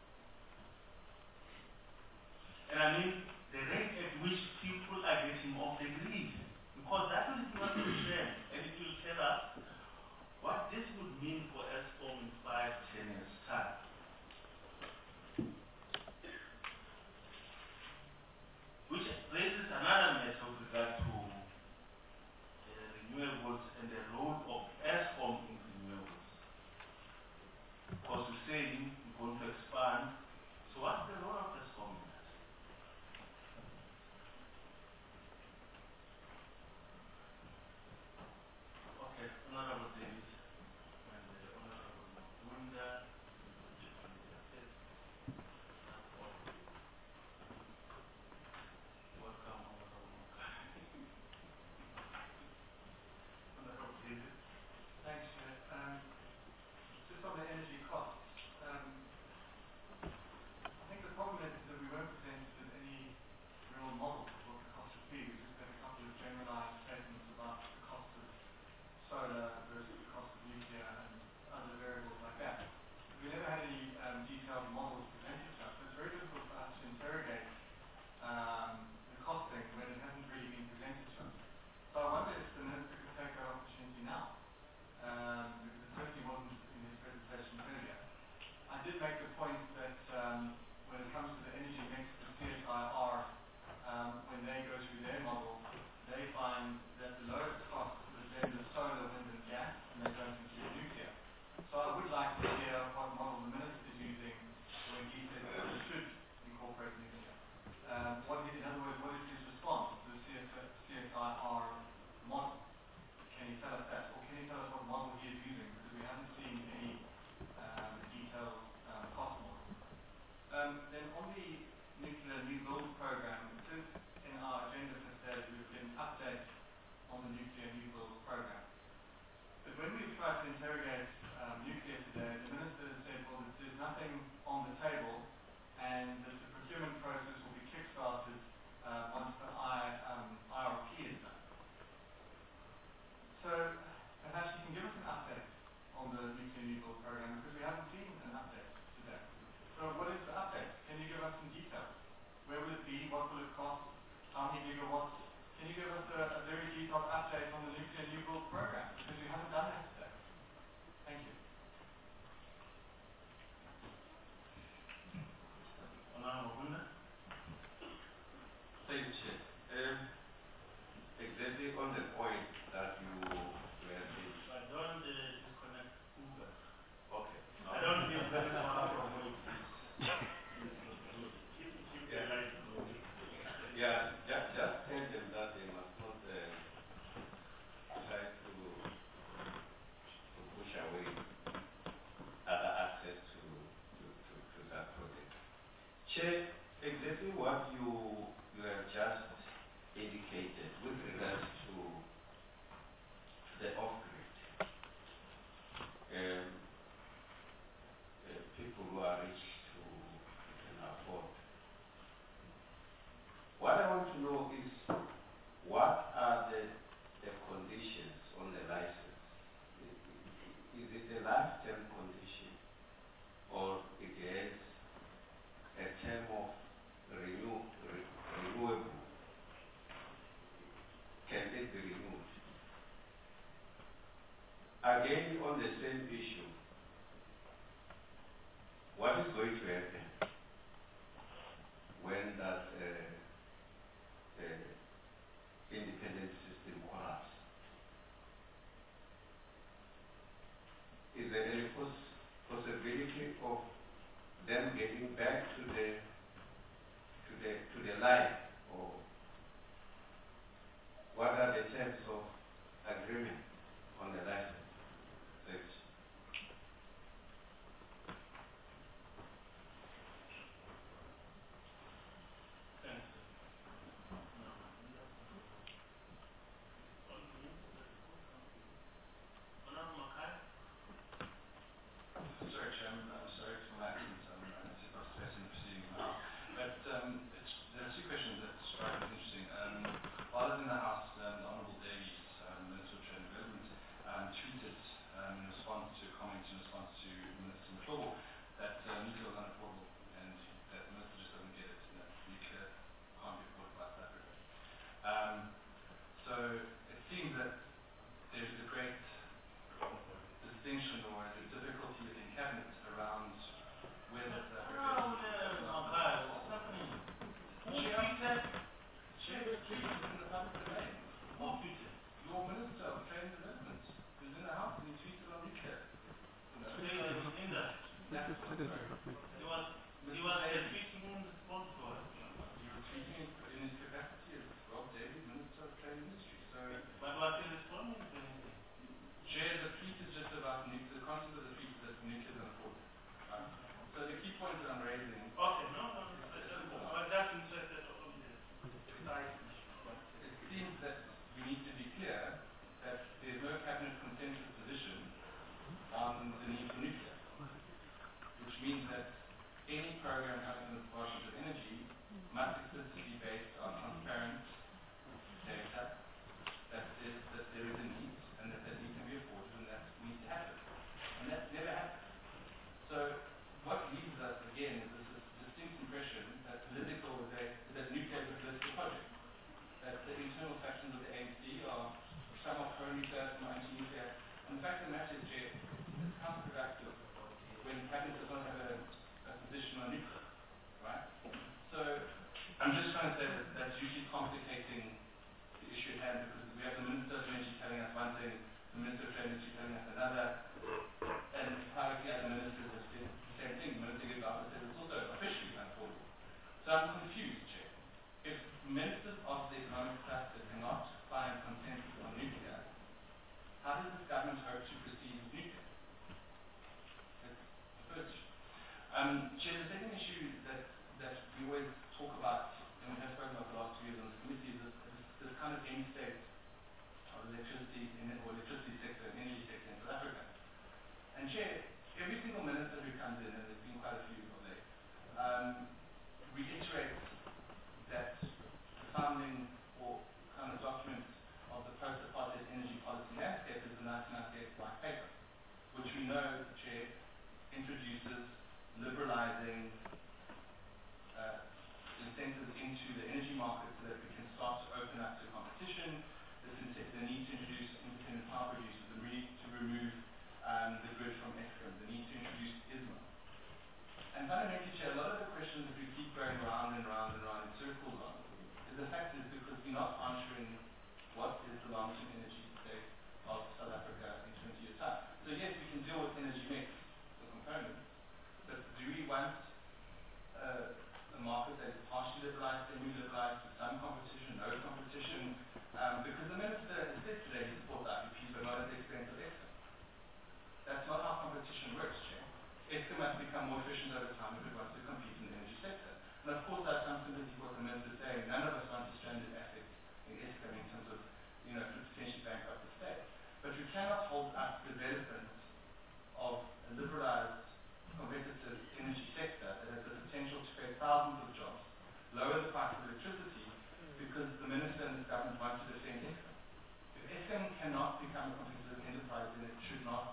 And I mean the rate at which people are getting off the grid, because that will give us a trend, and it will tell us what this would mean for ESCOM in five, ten years' time. Which raises another matter with regard to uh, renewables and the role of ESCOM in renewables. Because we're saying we're going to expand, so what's the role of ESCOM in that? Okay, Honorable David and uh, Honorable Munda, welcome, Honorable Munda. Honorable David. Thanks, Chair. Um, just on the energy costs, um, I think the problem is that we weren't presented with any real model of what the cost would be. We just had a couple of generalized statements about the cost of solar versus the cost of nuclear and other variables like that. But we never had any um, detailed models presented to us, so it's very difficult for us to interrogate um, the costing when it hasn't really been presented to us. So I wonder if the Minister could take that opportunity now. Um, because it certainly wasn't in his presentation earlier. I did make the point that um, when it comes to the energy mix for C S I R, um, when they go through their model, they find that the lowest cost is then the solar, wind and gas, and they don't include nuclear. So I would like to hear what model the Minister is using when he says that we should incorporate nuclear. Um, what is, in other words, what is his response to the C S I R model? Can you tell us that? Or can you tell us what model he is using? Because we haven't seen any um, detailed um, cost model. Um, then on the nuclear new build program, what will it cost, how many gigawatts? Can you give us a, a very detailed update on the nuclear new build program? Because we haven't done that today. Thank you. Honorable Hunda. Thank you, Chair. Um, exactly on the point that you were saying. I don't uh, disconnect Uber. Okay. I don't feel very far from where it is. Keep, keep Yeah. the light low. Yeah, just, just tell them that they must not uh, try to, to push away other access to, to, to, to that project. Chair, exactly what you, you have just indicated with regards to the off-grid. Um, uh, people who are rich to can afford. What I want to know is what are the, the conditions on the license? I- i- Is it a lifetime condition or it has a term of renew, re, renewable? Can it be renewed? Again, on the same issue, what is going to happen when that uh, uh, independent system collapses? Is there any poss possibility of them getting back to the to the to the line, or what are the terms of agreement on the license? Thanks. Thanks. No, Honorable Makai. Sorry, Chairman, I'm sorry for my accent. I'm uh, too frustrated in the proceedings now. But um, it's, there are two questions that strike me as interesting. Um, while I was in the House, um, the Honourable Davies, um, Minister of Trade and Development, um, tweeted um, in response to a comment in response to Minister McClure that uh, nuclear was unaffordable, and that the Minister just doesn't get it, and that nuclear can't be afforded by South Africa. Um, so it seems that there's a great distinction or a difficulty within cabinet around whether South Africa Oh, yeah, Makai, what's happening? Who tweeted? Chair, the tweet is in the public domain. Who tweeted? Your Minister of Trade and Development was in the House and he tweeted on nuclear. You know, Today they was in that. that's what I'm sorry. He was, he was uh, tweeting in response to us. He was tweeting in, in his capacity as Rob Davies, Minister of Trade and Industry. So, But was he responding to anything? Chair, the tweet is just about nuclear. The concept of the tweet is that nuclear is unaffordable. Right? So the key point that I'm raising. Okay, no, no, no. I just, I was just interested on the precise issue. It seems that we need to be clear that there's no cabinet consensus position on the need for nuclear, which means that any program coming from the Department of Energy must explicitly be based on transparent data that says that there is a need and that that need can be afforded and that needs to happen. And that's never happened. So what leaves us again is this distinct impression that political is a, that nuclear is a political project. That the internal factions of the A N C are some are pro-nuclear, some are anti-nuclear. And the fact of the matter is, Chair, it's counterproductive when cabinet does not have a, a position on nuclear, right? So I'm just trying to say that that's usually complicating the issue at hand because we have the Minister of Energy telling us one thing, the Minister of Trade and Industry telling us another, and privately other ministers have said the same thing. The Minister Gilbert said it's also officially unaffordable. So I'm confused, Chair. If ministers of the economic cluster cannot find consensus on nuclear, how does this government hope to proceed with nuclear? That's the first issue. Um, Chair, the second issue that, that we always talk about, and we have spoken about the last two years on this committee, is this, this, this kind of end state of electricity in, or electricity sector, energy sector in South Africa. And Chair, every single minister who comes in, and there's been quite a few of late, um, reiterates that the founding or kind of document of the post-apartheid energy policy landscape is the nineteen ninety-eight white paper, which we know, Chair, introduces liberalizing uh, incentives in into the energy market so that we can start to open up to competition. This is the need to introduce independent power producers, the need to remove um, the grid from Eskom, the need to introduce ISMA. And fundamentally, Chair, a lot of the questions that we keep going round and round and round in circles on is the fact is because we're not answering what is the long-term energy state of South Africa in twenty years' time. So yes, we can deal with energy mix, the components, but do we want uh, a market that is partially liberalized, semi-liberalized, with some competition, no competition? Um, because the minister has said today he supports I P Ps, but not at the expense of Eskom. That's not how competition works, Chair. Eskom must become more efficient over time if it wants to compete in the energy sector. And of course, I have some sympathy for what the minister is saying. None of us want to stranded assets in Eskom in terms of, you know, potentially bankrupt the state. But we cannot hold up development of a liberalized, competitive energy sector that has the potential to create thousands of jobs, lower the price of electricity, because the minister and his government want to defend Eskom. If Eskom cannot become a competitive enterprise, then it should not.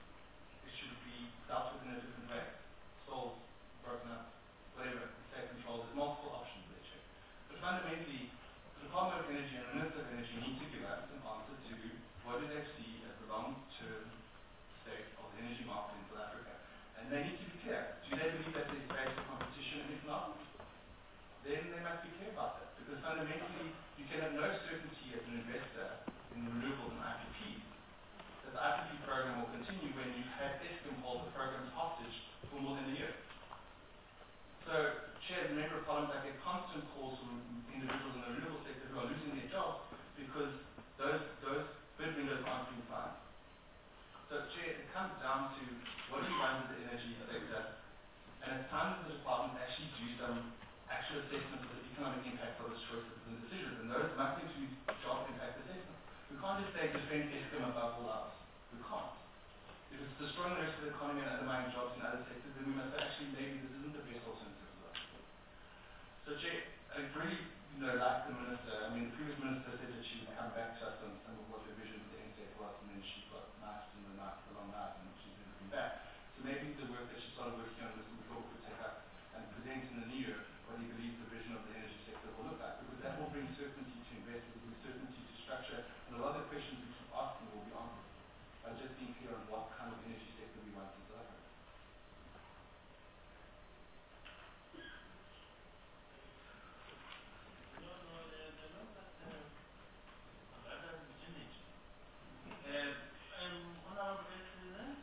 It should be dealt with in a different way. Sold, broken up, whatever, state control. There's multiple options there, Chair. But fundamentally, the Department of Energy and the Minister of Energy need to give us an answer to what do they see as the long-term state of the energy market in South Africa. And they need to be clear. Do they believe that there's space for competition? And if not, then they must be clear about that. Because fundamentally, you can have no certainty as an investor in renewables and I P Ps that the I P P program will continue when you've had Eskom hold the programs hostage for more than a year. So, Chair, the member of Parliament, I get constant calls from individuals in the renewable sector who are losing their jobs because those those bid windows aren't being signed. So, Chair, it comes down to what do you want with the energy sector, and it's time that the department actually do some actual assessment of the economic impact of its choices and decisions, and those must include job impact assessments. We can't just say defend Eskom above all else. We can't. If it's destroying the rest of the economy and undermining jobs in other sectors, then we must say, actually, maybe this isn't the best alternative for us. So, Chair, I really, you know, like the minister, I mean, the previous minister said that she would come back to us on some of what her vision for the N S A was, and then she got knifed in the night, the long night, and she's never come back. So maybe the work that she started working on this, we thought we could take up and present in the new year what he believes the vision of the energy sector will look like, because that will bring certainty to investors, it will bring certainty to structure, and a lot of the questions we keep asking will be answered by just being clear on what kind of energy sector we want in South Africa. No, no, they're, they're not that, uh, rather energy. Uh, um, Honorable President?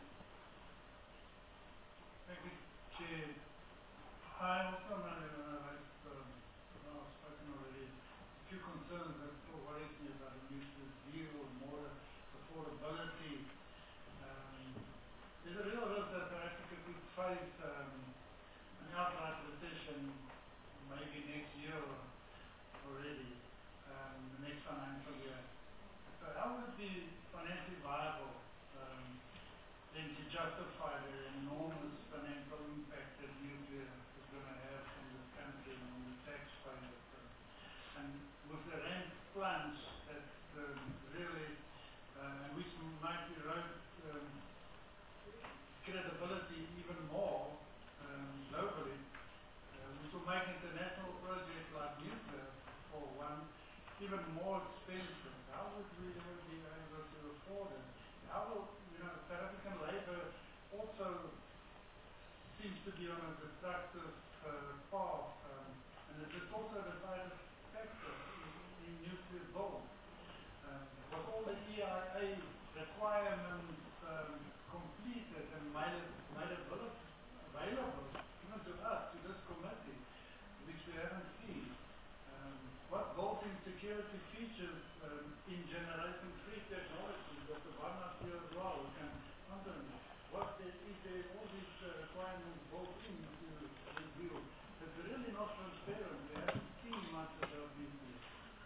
Thank you, Chair. I also know, uh, I've um, now spoken already, a few concerns that still worries me about the nuclear deal, more affordability. Um, there's a real risk that South Africa could face um, an outright recession maybe next year already, um, the next financial year. So how would it be financially viable um, then to justify the enormous financial impact that nuclear is going to have on this country and on the taxpayers? Uh, and with the rand plunge, that um, really, uh, which might erode um, credibility even more um, globally, uh, which will make international projects like nuclear, for one, even more expensive. How would we ever be able to afford it? How will, you know, South African labor also seems to be on a destructive uh, path, um, and it is also a decided factor in, in nuclear build. Um, with all the E I A requirements um, completed and made, made available, available even to us, to this committee, which we haven't seen. Um, what built-in security features um, in generation free technology, Doctor Barnard here as well, we can answer me. What is, is there all these uh, requirements built into the deal? It's really not transparent. We haven't seen much about nuclear.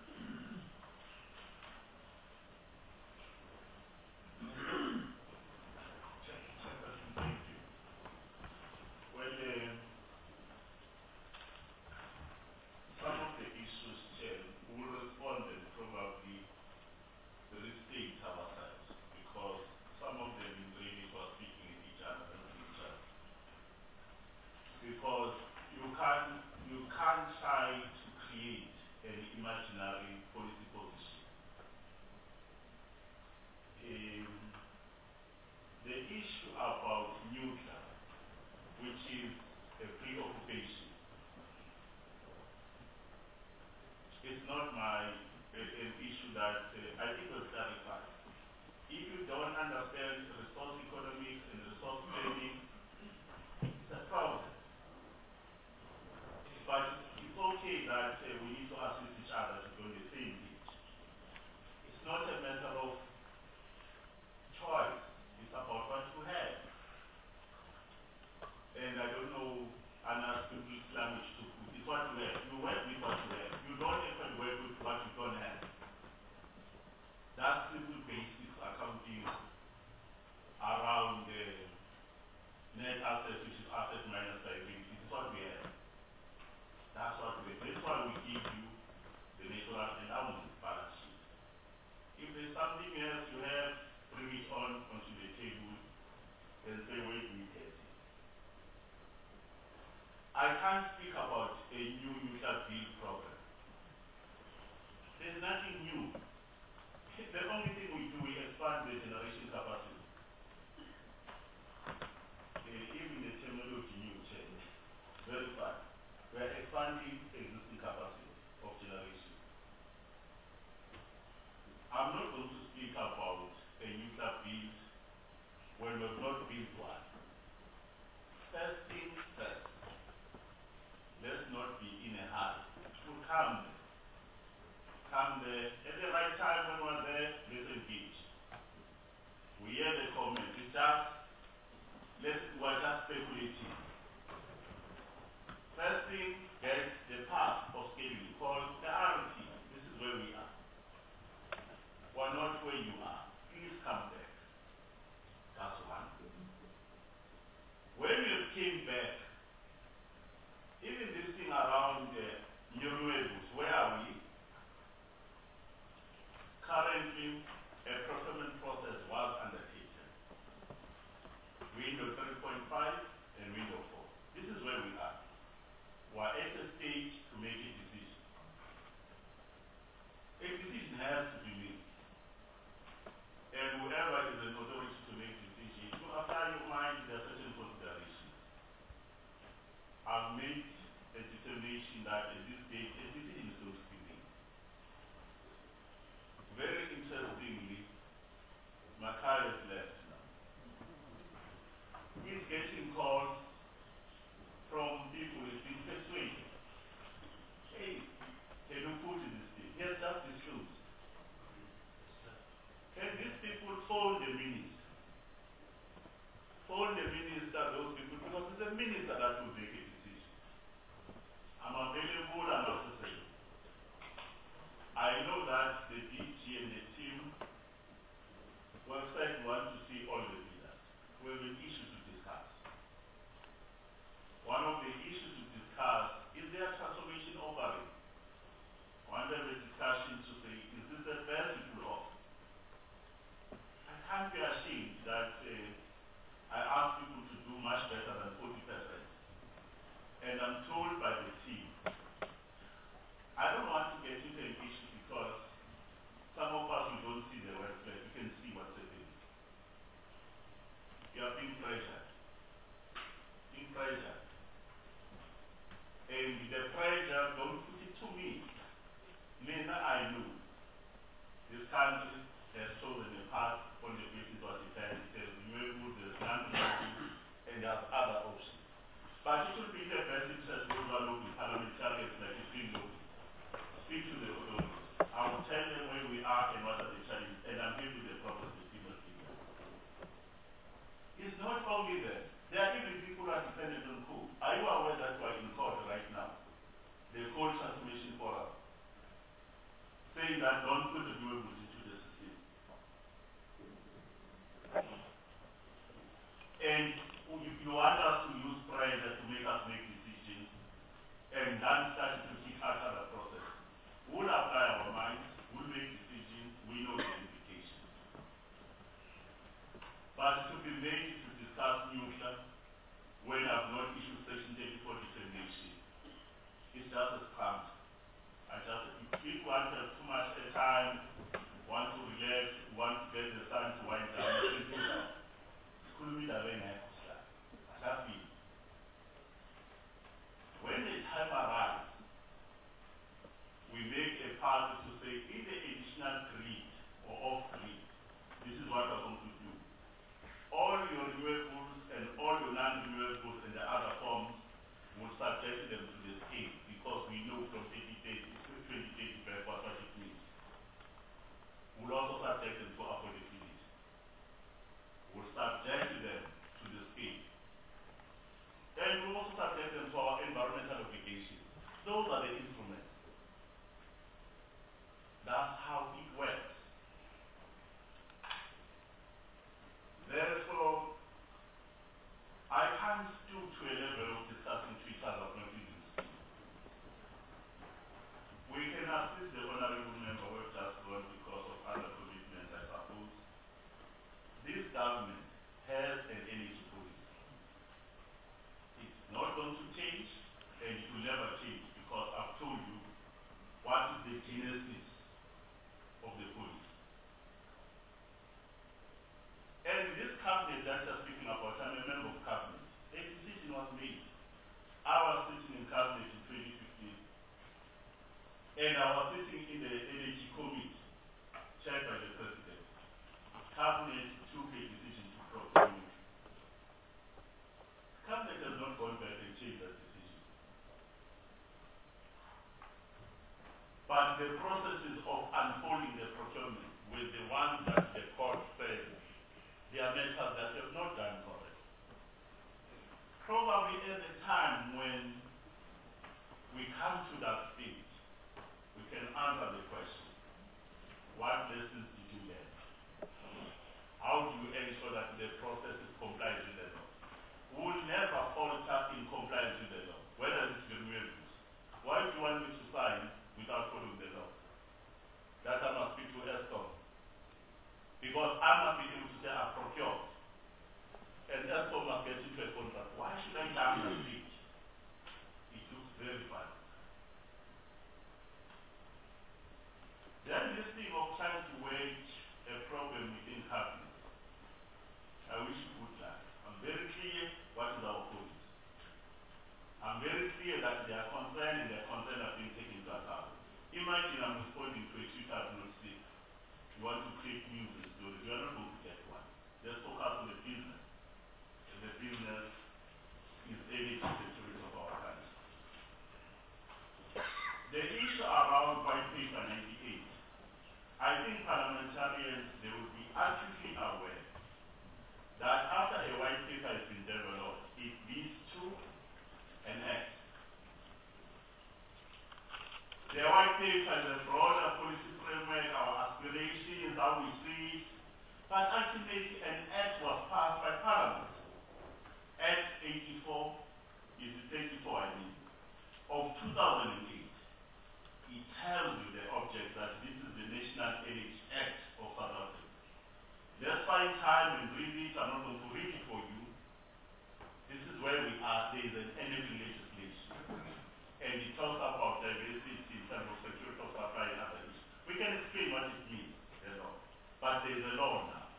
Chairperson, thank you. Well, uh, some of the issues, Chair, will respond and probably restate ourselves, because some of them really were speaking with each other and with each other. Because you can't, you can't try to it's not my uh, an issue that uh, I think was clarified. If you don't understand resource economics and resource planning, it's a problem. But it's okay that uh, we need to assist each other to go on the same page. It's not a matter of choice. It's about what you have. And I don't know another people's language to put. It's what you have. You work with what you have. You don't even work with what you don't have. That's simple basics accounting around the net assets, which is asset minus liability. It's what we have. That's what we have. That's why we give you the natural endowment balance sheet. If there's something else you have, bring it on onto the table and say, wait, we get it. I can't speak about a new nuclear build program. There's nothing new. The only thing we do, we expand the generation capacity. Uh, even the terminology new change. Very fast. We are expanding existing capacity of generation. I'm not going to speak about a nuclear build when we have not built one. First things first. Let's not be in a hurry. It will come there. Come there. At the right time when we're there, let's engage. We hear the comment. It's just, let's, we're just speculating. First thing, get the path of scheduling called the R T. This is where we are. We're not where you are. Please come back. That's one. When you came back, even this thing around the uh, renewables, where are we? Currently, a procurement process was undertaken. Window three point five and window four. This is where we are. We're at a stage to make a decision. A decision has to be made. And whoever is an authority to make decisions, you apply your mind, there are certain considerations. I've made a determination that at this stage, a decision is going to be made. Very interestingly, Makai has left now. He's getting calls from people who've been persuaded. Hey, can you put in this thing? He has just disclosed. Can these people phone the minister? Phone the minister, those people, because it's the minister that will make a decision. I'm available, I'm accessible. I know that the D G and the team website want to see all the leaders. We have an issue to discuss. One of the issues to discuss is their transformation offering. One of the discussions to say, is this the best we could offer? I can't be ashamed that uh, I ask people to do much better than forty percent. And I'm told by the team, I don't want to get into an issue because some of us, we don't see the red flag. We can see what's happening. You are being pressured. Being pressured. And the pressure, don't put it to me. Later I know. This country has chosen a path on the basis of it has. It has removed the non-renewable, and there's other options. But it should be the best interest of those who are looking parliamentarians like it's been looking. Speak to the authorities. I will tell them where we are and what are the challenges, and I'm here with the problems the people figure. It's not only that. There are even people who are dependent on coal. Are you aware that we are in court right now? The Coal Transformation Forum, saying that don't put the renewables into the system. And you, you want us to use pressure to make us make decisions, and then start to kick us out of the process. We'll apply our minds, we'll make decisions, we know the implications. But to be made to discuss nuclear when I've not issued Section thirty-four determination, it's just a scam. I just, if people want to have too much time, want to relax, want to get the sun to wind down, you can do that. Couldn't be that way now. Just be. When the time arrives, party to say, in the additional grid or off-grid, this is what we're going to do. All your renewables and all your non-renewables and the other forms will subject them to the scale, because we know from twenty thirty backwards what it means. We'll also subject them to affordability. We'll subject them to the scale. And we'll also subject them to our environmental obligations. Those are the instruments. That's how it works. Therefore, I can't stoop to a level of discussing tweets as I've not used. We can assist the honorable member who have just gone because of other commitments, I suppose. This government has an energy policy. It's not going to change, and it will never change, because I've told you what is the genesis of the policy. And this cabinet that you're speaking about, I'm a member of cabinet. A decision was made. I was sitting in cabinet in twenty fifteen, and I was sitting in the energy committee, chaired by the president. Cabinet took a decision to propose. Cabinet has not gone back and changed that decision. But the processes of unfolding the procurement with the ones that the court said they are matters that have not done correct. Probably at the time when we come to that stage, we can answer the question, what lessons did you learn? How do you ensure that the process is compliant with the law? We will never falter in compliance with the law, whether it's the renewables. Why do you want me to sign without following the law? That I must speak to ESCOM. Because I must be able to say I procured. And ESCOM must get into a contract. Why should I jump the stage? It looks very fun. Then this thing of trying to wage a problem within cabinet, I wish you good luck. I'm very clear what is our policy. I'm very clear that they are concerned and their concern have been taken into account. Imagine I'm responding to a tweet I've not seen. You want to create news and stories, you are not going to get one. Let's focus on the business. And the business is energy security of our country. The issue around White Paper ninety-eight, I think parliamentarians, they will be acutely aware that after a white paper has been developed, it leads to an act. The white paper is a broader policy framework, our aspirations, how we see it, but ultimately an act was passed by Parliament. Act eighty-four, is it eighty-four I mean, of two thousand eight. It tells you the object that this is the National Energy Act of South Africa. Let's find time and read it. I'm not going to read it for you. This is where we are. There is an enabling legislation. And it talks about diversity in terms of security of supply and other issues. We can explain what it means, the law. But there is a law now.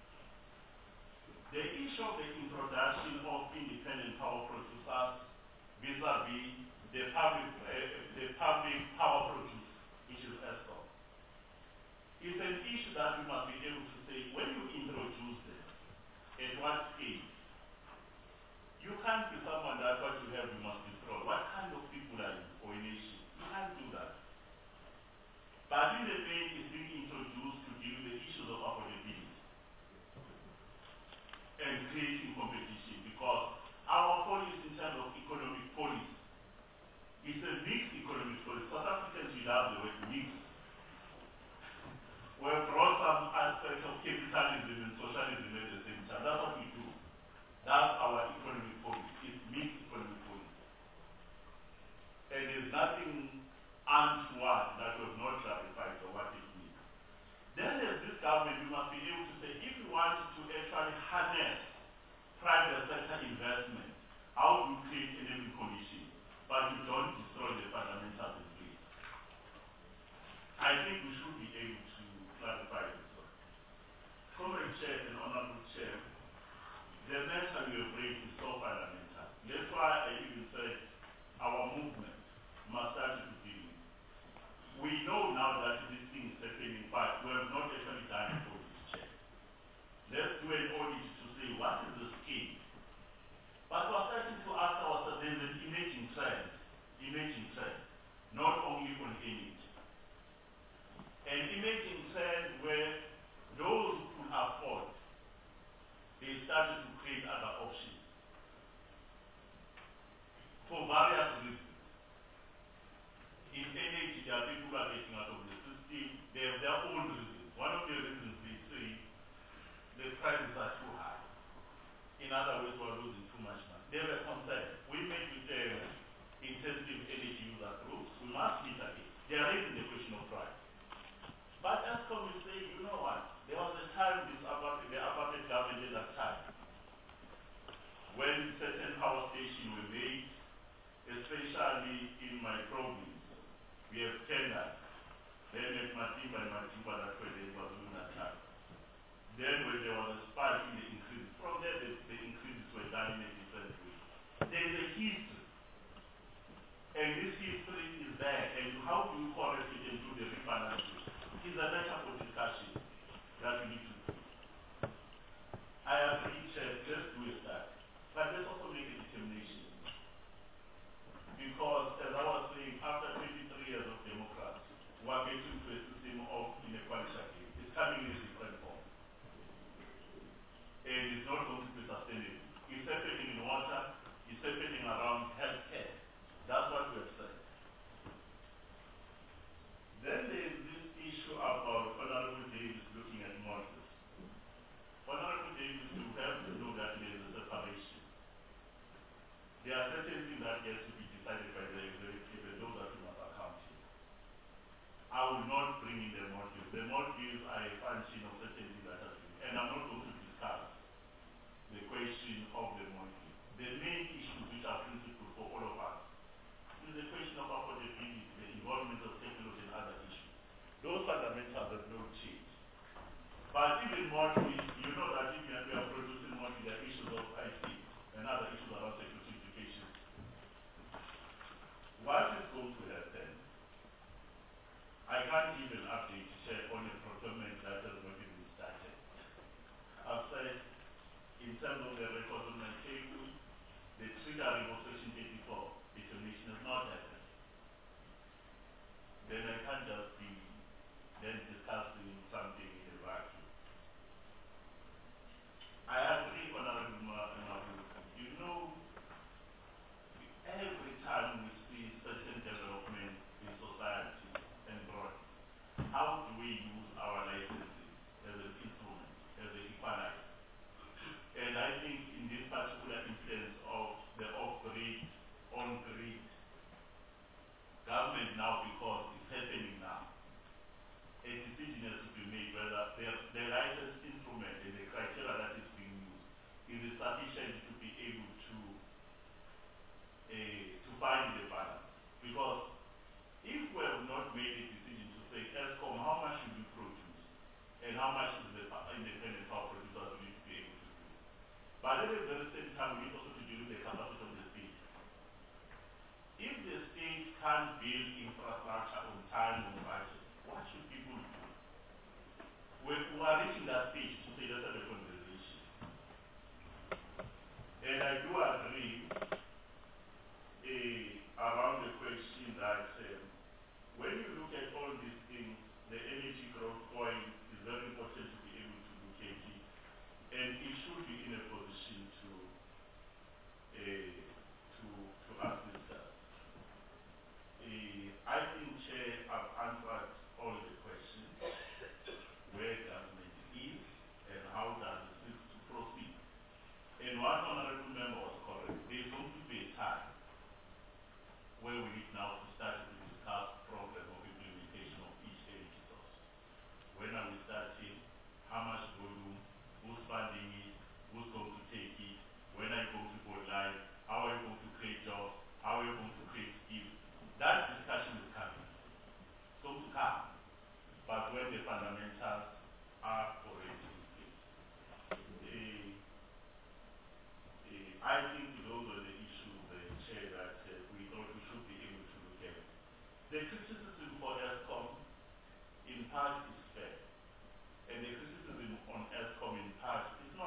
The issue of the introduction of independent power producers vis-a-vis the public, uh, the public power producer, which is ESCOM, is an issue that we must be able to say, when you introduce them, at what scale? You can't be someone that what you have you must destroy. What kind of people are you for a nation? You can't do that. But in the vein is being introduced to deal with the issues of affordability and creating competition, because our policy in terms of economic policy is a mixed economic policy. South Africans, we love the word mixed. We have brought some aspects of capitalism and socialism at the same time. That's what we do. That's our economic policy. It's mixed economic policy. And there's nothing untoward that we have not clarified for what it means. Then there's this government, we must be able to say, if we want to actually harness private sector investment, how do you create enabling conditions, but you don't destroy the fundamentals in place? I think we should be able to clarify this one. Comrade Chair and Honorable Chair, the matter you have raised is so fundamental. That's why I even said our movement must start to begin. We know now do an audit to say what is the scale. But we're starting to ask ourselves, there's an emerging trend, emerging trend, not only on energy. An emerging trend where those who could afford, they started to create other options for various reasons. In energy, there are people who are getting out of the system. They have their own reasons. One of the reasons they say the prices are too high. In other words, we're losing too much money. They were concerned. We met with the intensive energy user groups. We must meet again. They are raising the question of price. But ESCOM is saying, you know what? There was a time this apartheid, the apartheid government at that time, when certain power stations were made, especially in my province. We have tenders. Then at Matimba and Matimba, that's where they were doing that time. Then when there was a spike in the increase, from there the, the increases were done in a different way. There is a history. And this history is there. And how do you correct it and do the rebalancing? It's a matter for discussion that we need to do. I agree, Chair, let's do a start. But let's also make a determination. Because, as I was saying, after twenty-three years of democracy, we are getting to a system of inequality again. It's coming in a different form. And it's not going to be sustainable. It's happening in water, it's happening around healthcare. That's what we have said. Then there is this issue about Honorable Davis looking at mortgages. Honorable Davis, you have to know that there is a separation. There are certain things that have to be decided by the executive, and those are too much accounting. I will not bring in the mortgages. The mortgages are a function of certain things that are doing, and I'm not going to discuss the question of the mortgage. The main issues which are principal for all of us is the question of affordability, the involvement of technology and other issues. Those fundamentals have not changed. But even mortgage, you know that if we are producing mortgage, there are issues of I T and other issues around security implications. What is going to happen? I can't give an update to share on a procurement that has not even started. I've said, in terms of the record on my table, the triggering of Section eighty-four determination has not happened. Then I can't just be then discussing something in a vacuum. I agree, Honorable Mabu. You know, every time we see certain development in society and broad, how do we use our licenses as an instrument, as an equalizer? And I think in this particular instance of the off-grid, on-grid government now, because it's happening now, a decision has to be made whether the, the license instrument and the criteria that is being used is it sufficient to be able to uh, to find the balance. Because if we have not made a decision to say, ESCOM, how much should we produce and how much is the independent power producers we need to be able to do. But at the very same time, we need also to deal with the capacity of the state. If the state can't build infrastructure on time, on budget, what should people do? We, we are reaching that stage to say let's have a conversation. And I do agree uh, around the question that um, when you look at all these things, the energy growth point is very important to be able to look at it. And it should be in a position to uh, to to ask itself. Uh, I think, Chair, I've answered all the questions. Where government is and how does it seek to proceed. And one honorable member was correct. There is going to be a time where we need now to start to discuss problem of implementation of each energy source. When are we starting? How much volume? Who's funding it? Who's going to take it? When are you going to go live? How are you going to create jobs? How are you going to create skills? That discussion is coming. It's going to come. But when the fundamentals are already in place. Uh, uh, I think those are the issues, the Chair, that uh, we thought we should be able to look at. The criticism for ESCOM in part is fair. And the criticism on ESCOM in part is not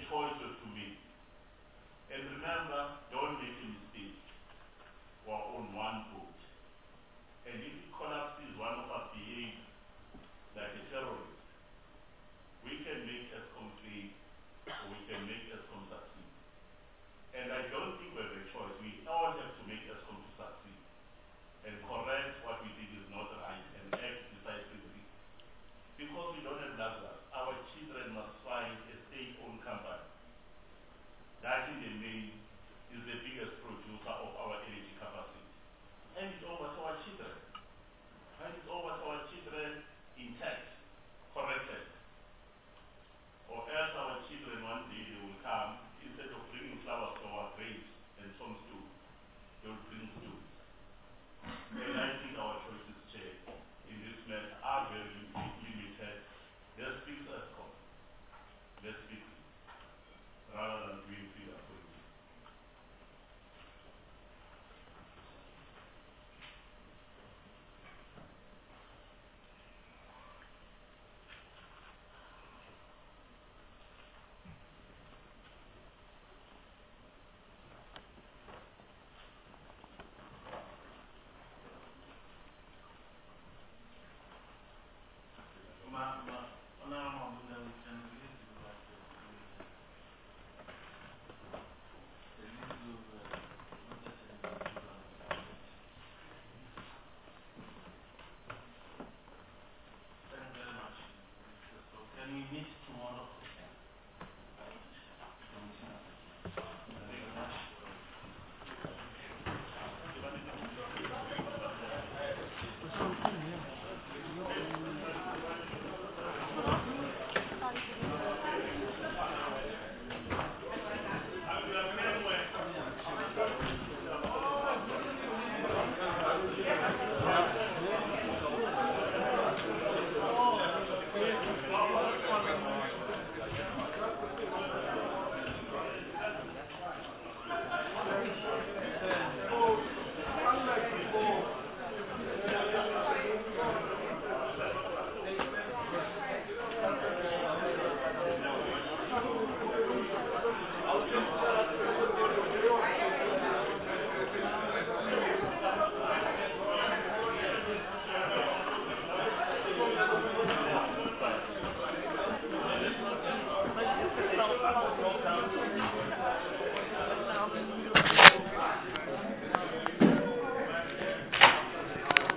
choice we have to make. And remember, don't make a mistake. We're on one boat. And if it collapses, one of us behaves like a terrorist, we can make ESCOM fail, or we can make ESCOM succeed. And I don't think we have a choice. We all have to make ESCOM to succeed and correct what we think is not right and act decisively. Because we don't have Lazarus, our children must find a state-owned company that in the main is the biggest producer of our energy capacity. And it's over to our children. And it's over to our children intact, corrected. Or else our children one day they will come, instead of bringing flowers to our graves and tombstones, they will bring stones. And I think our choices, Chair, in this matter are very limited. Let's fix ESCOM. Let's fix it. Rather than doing things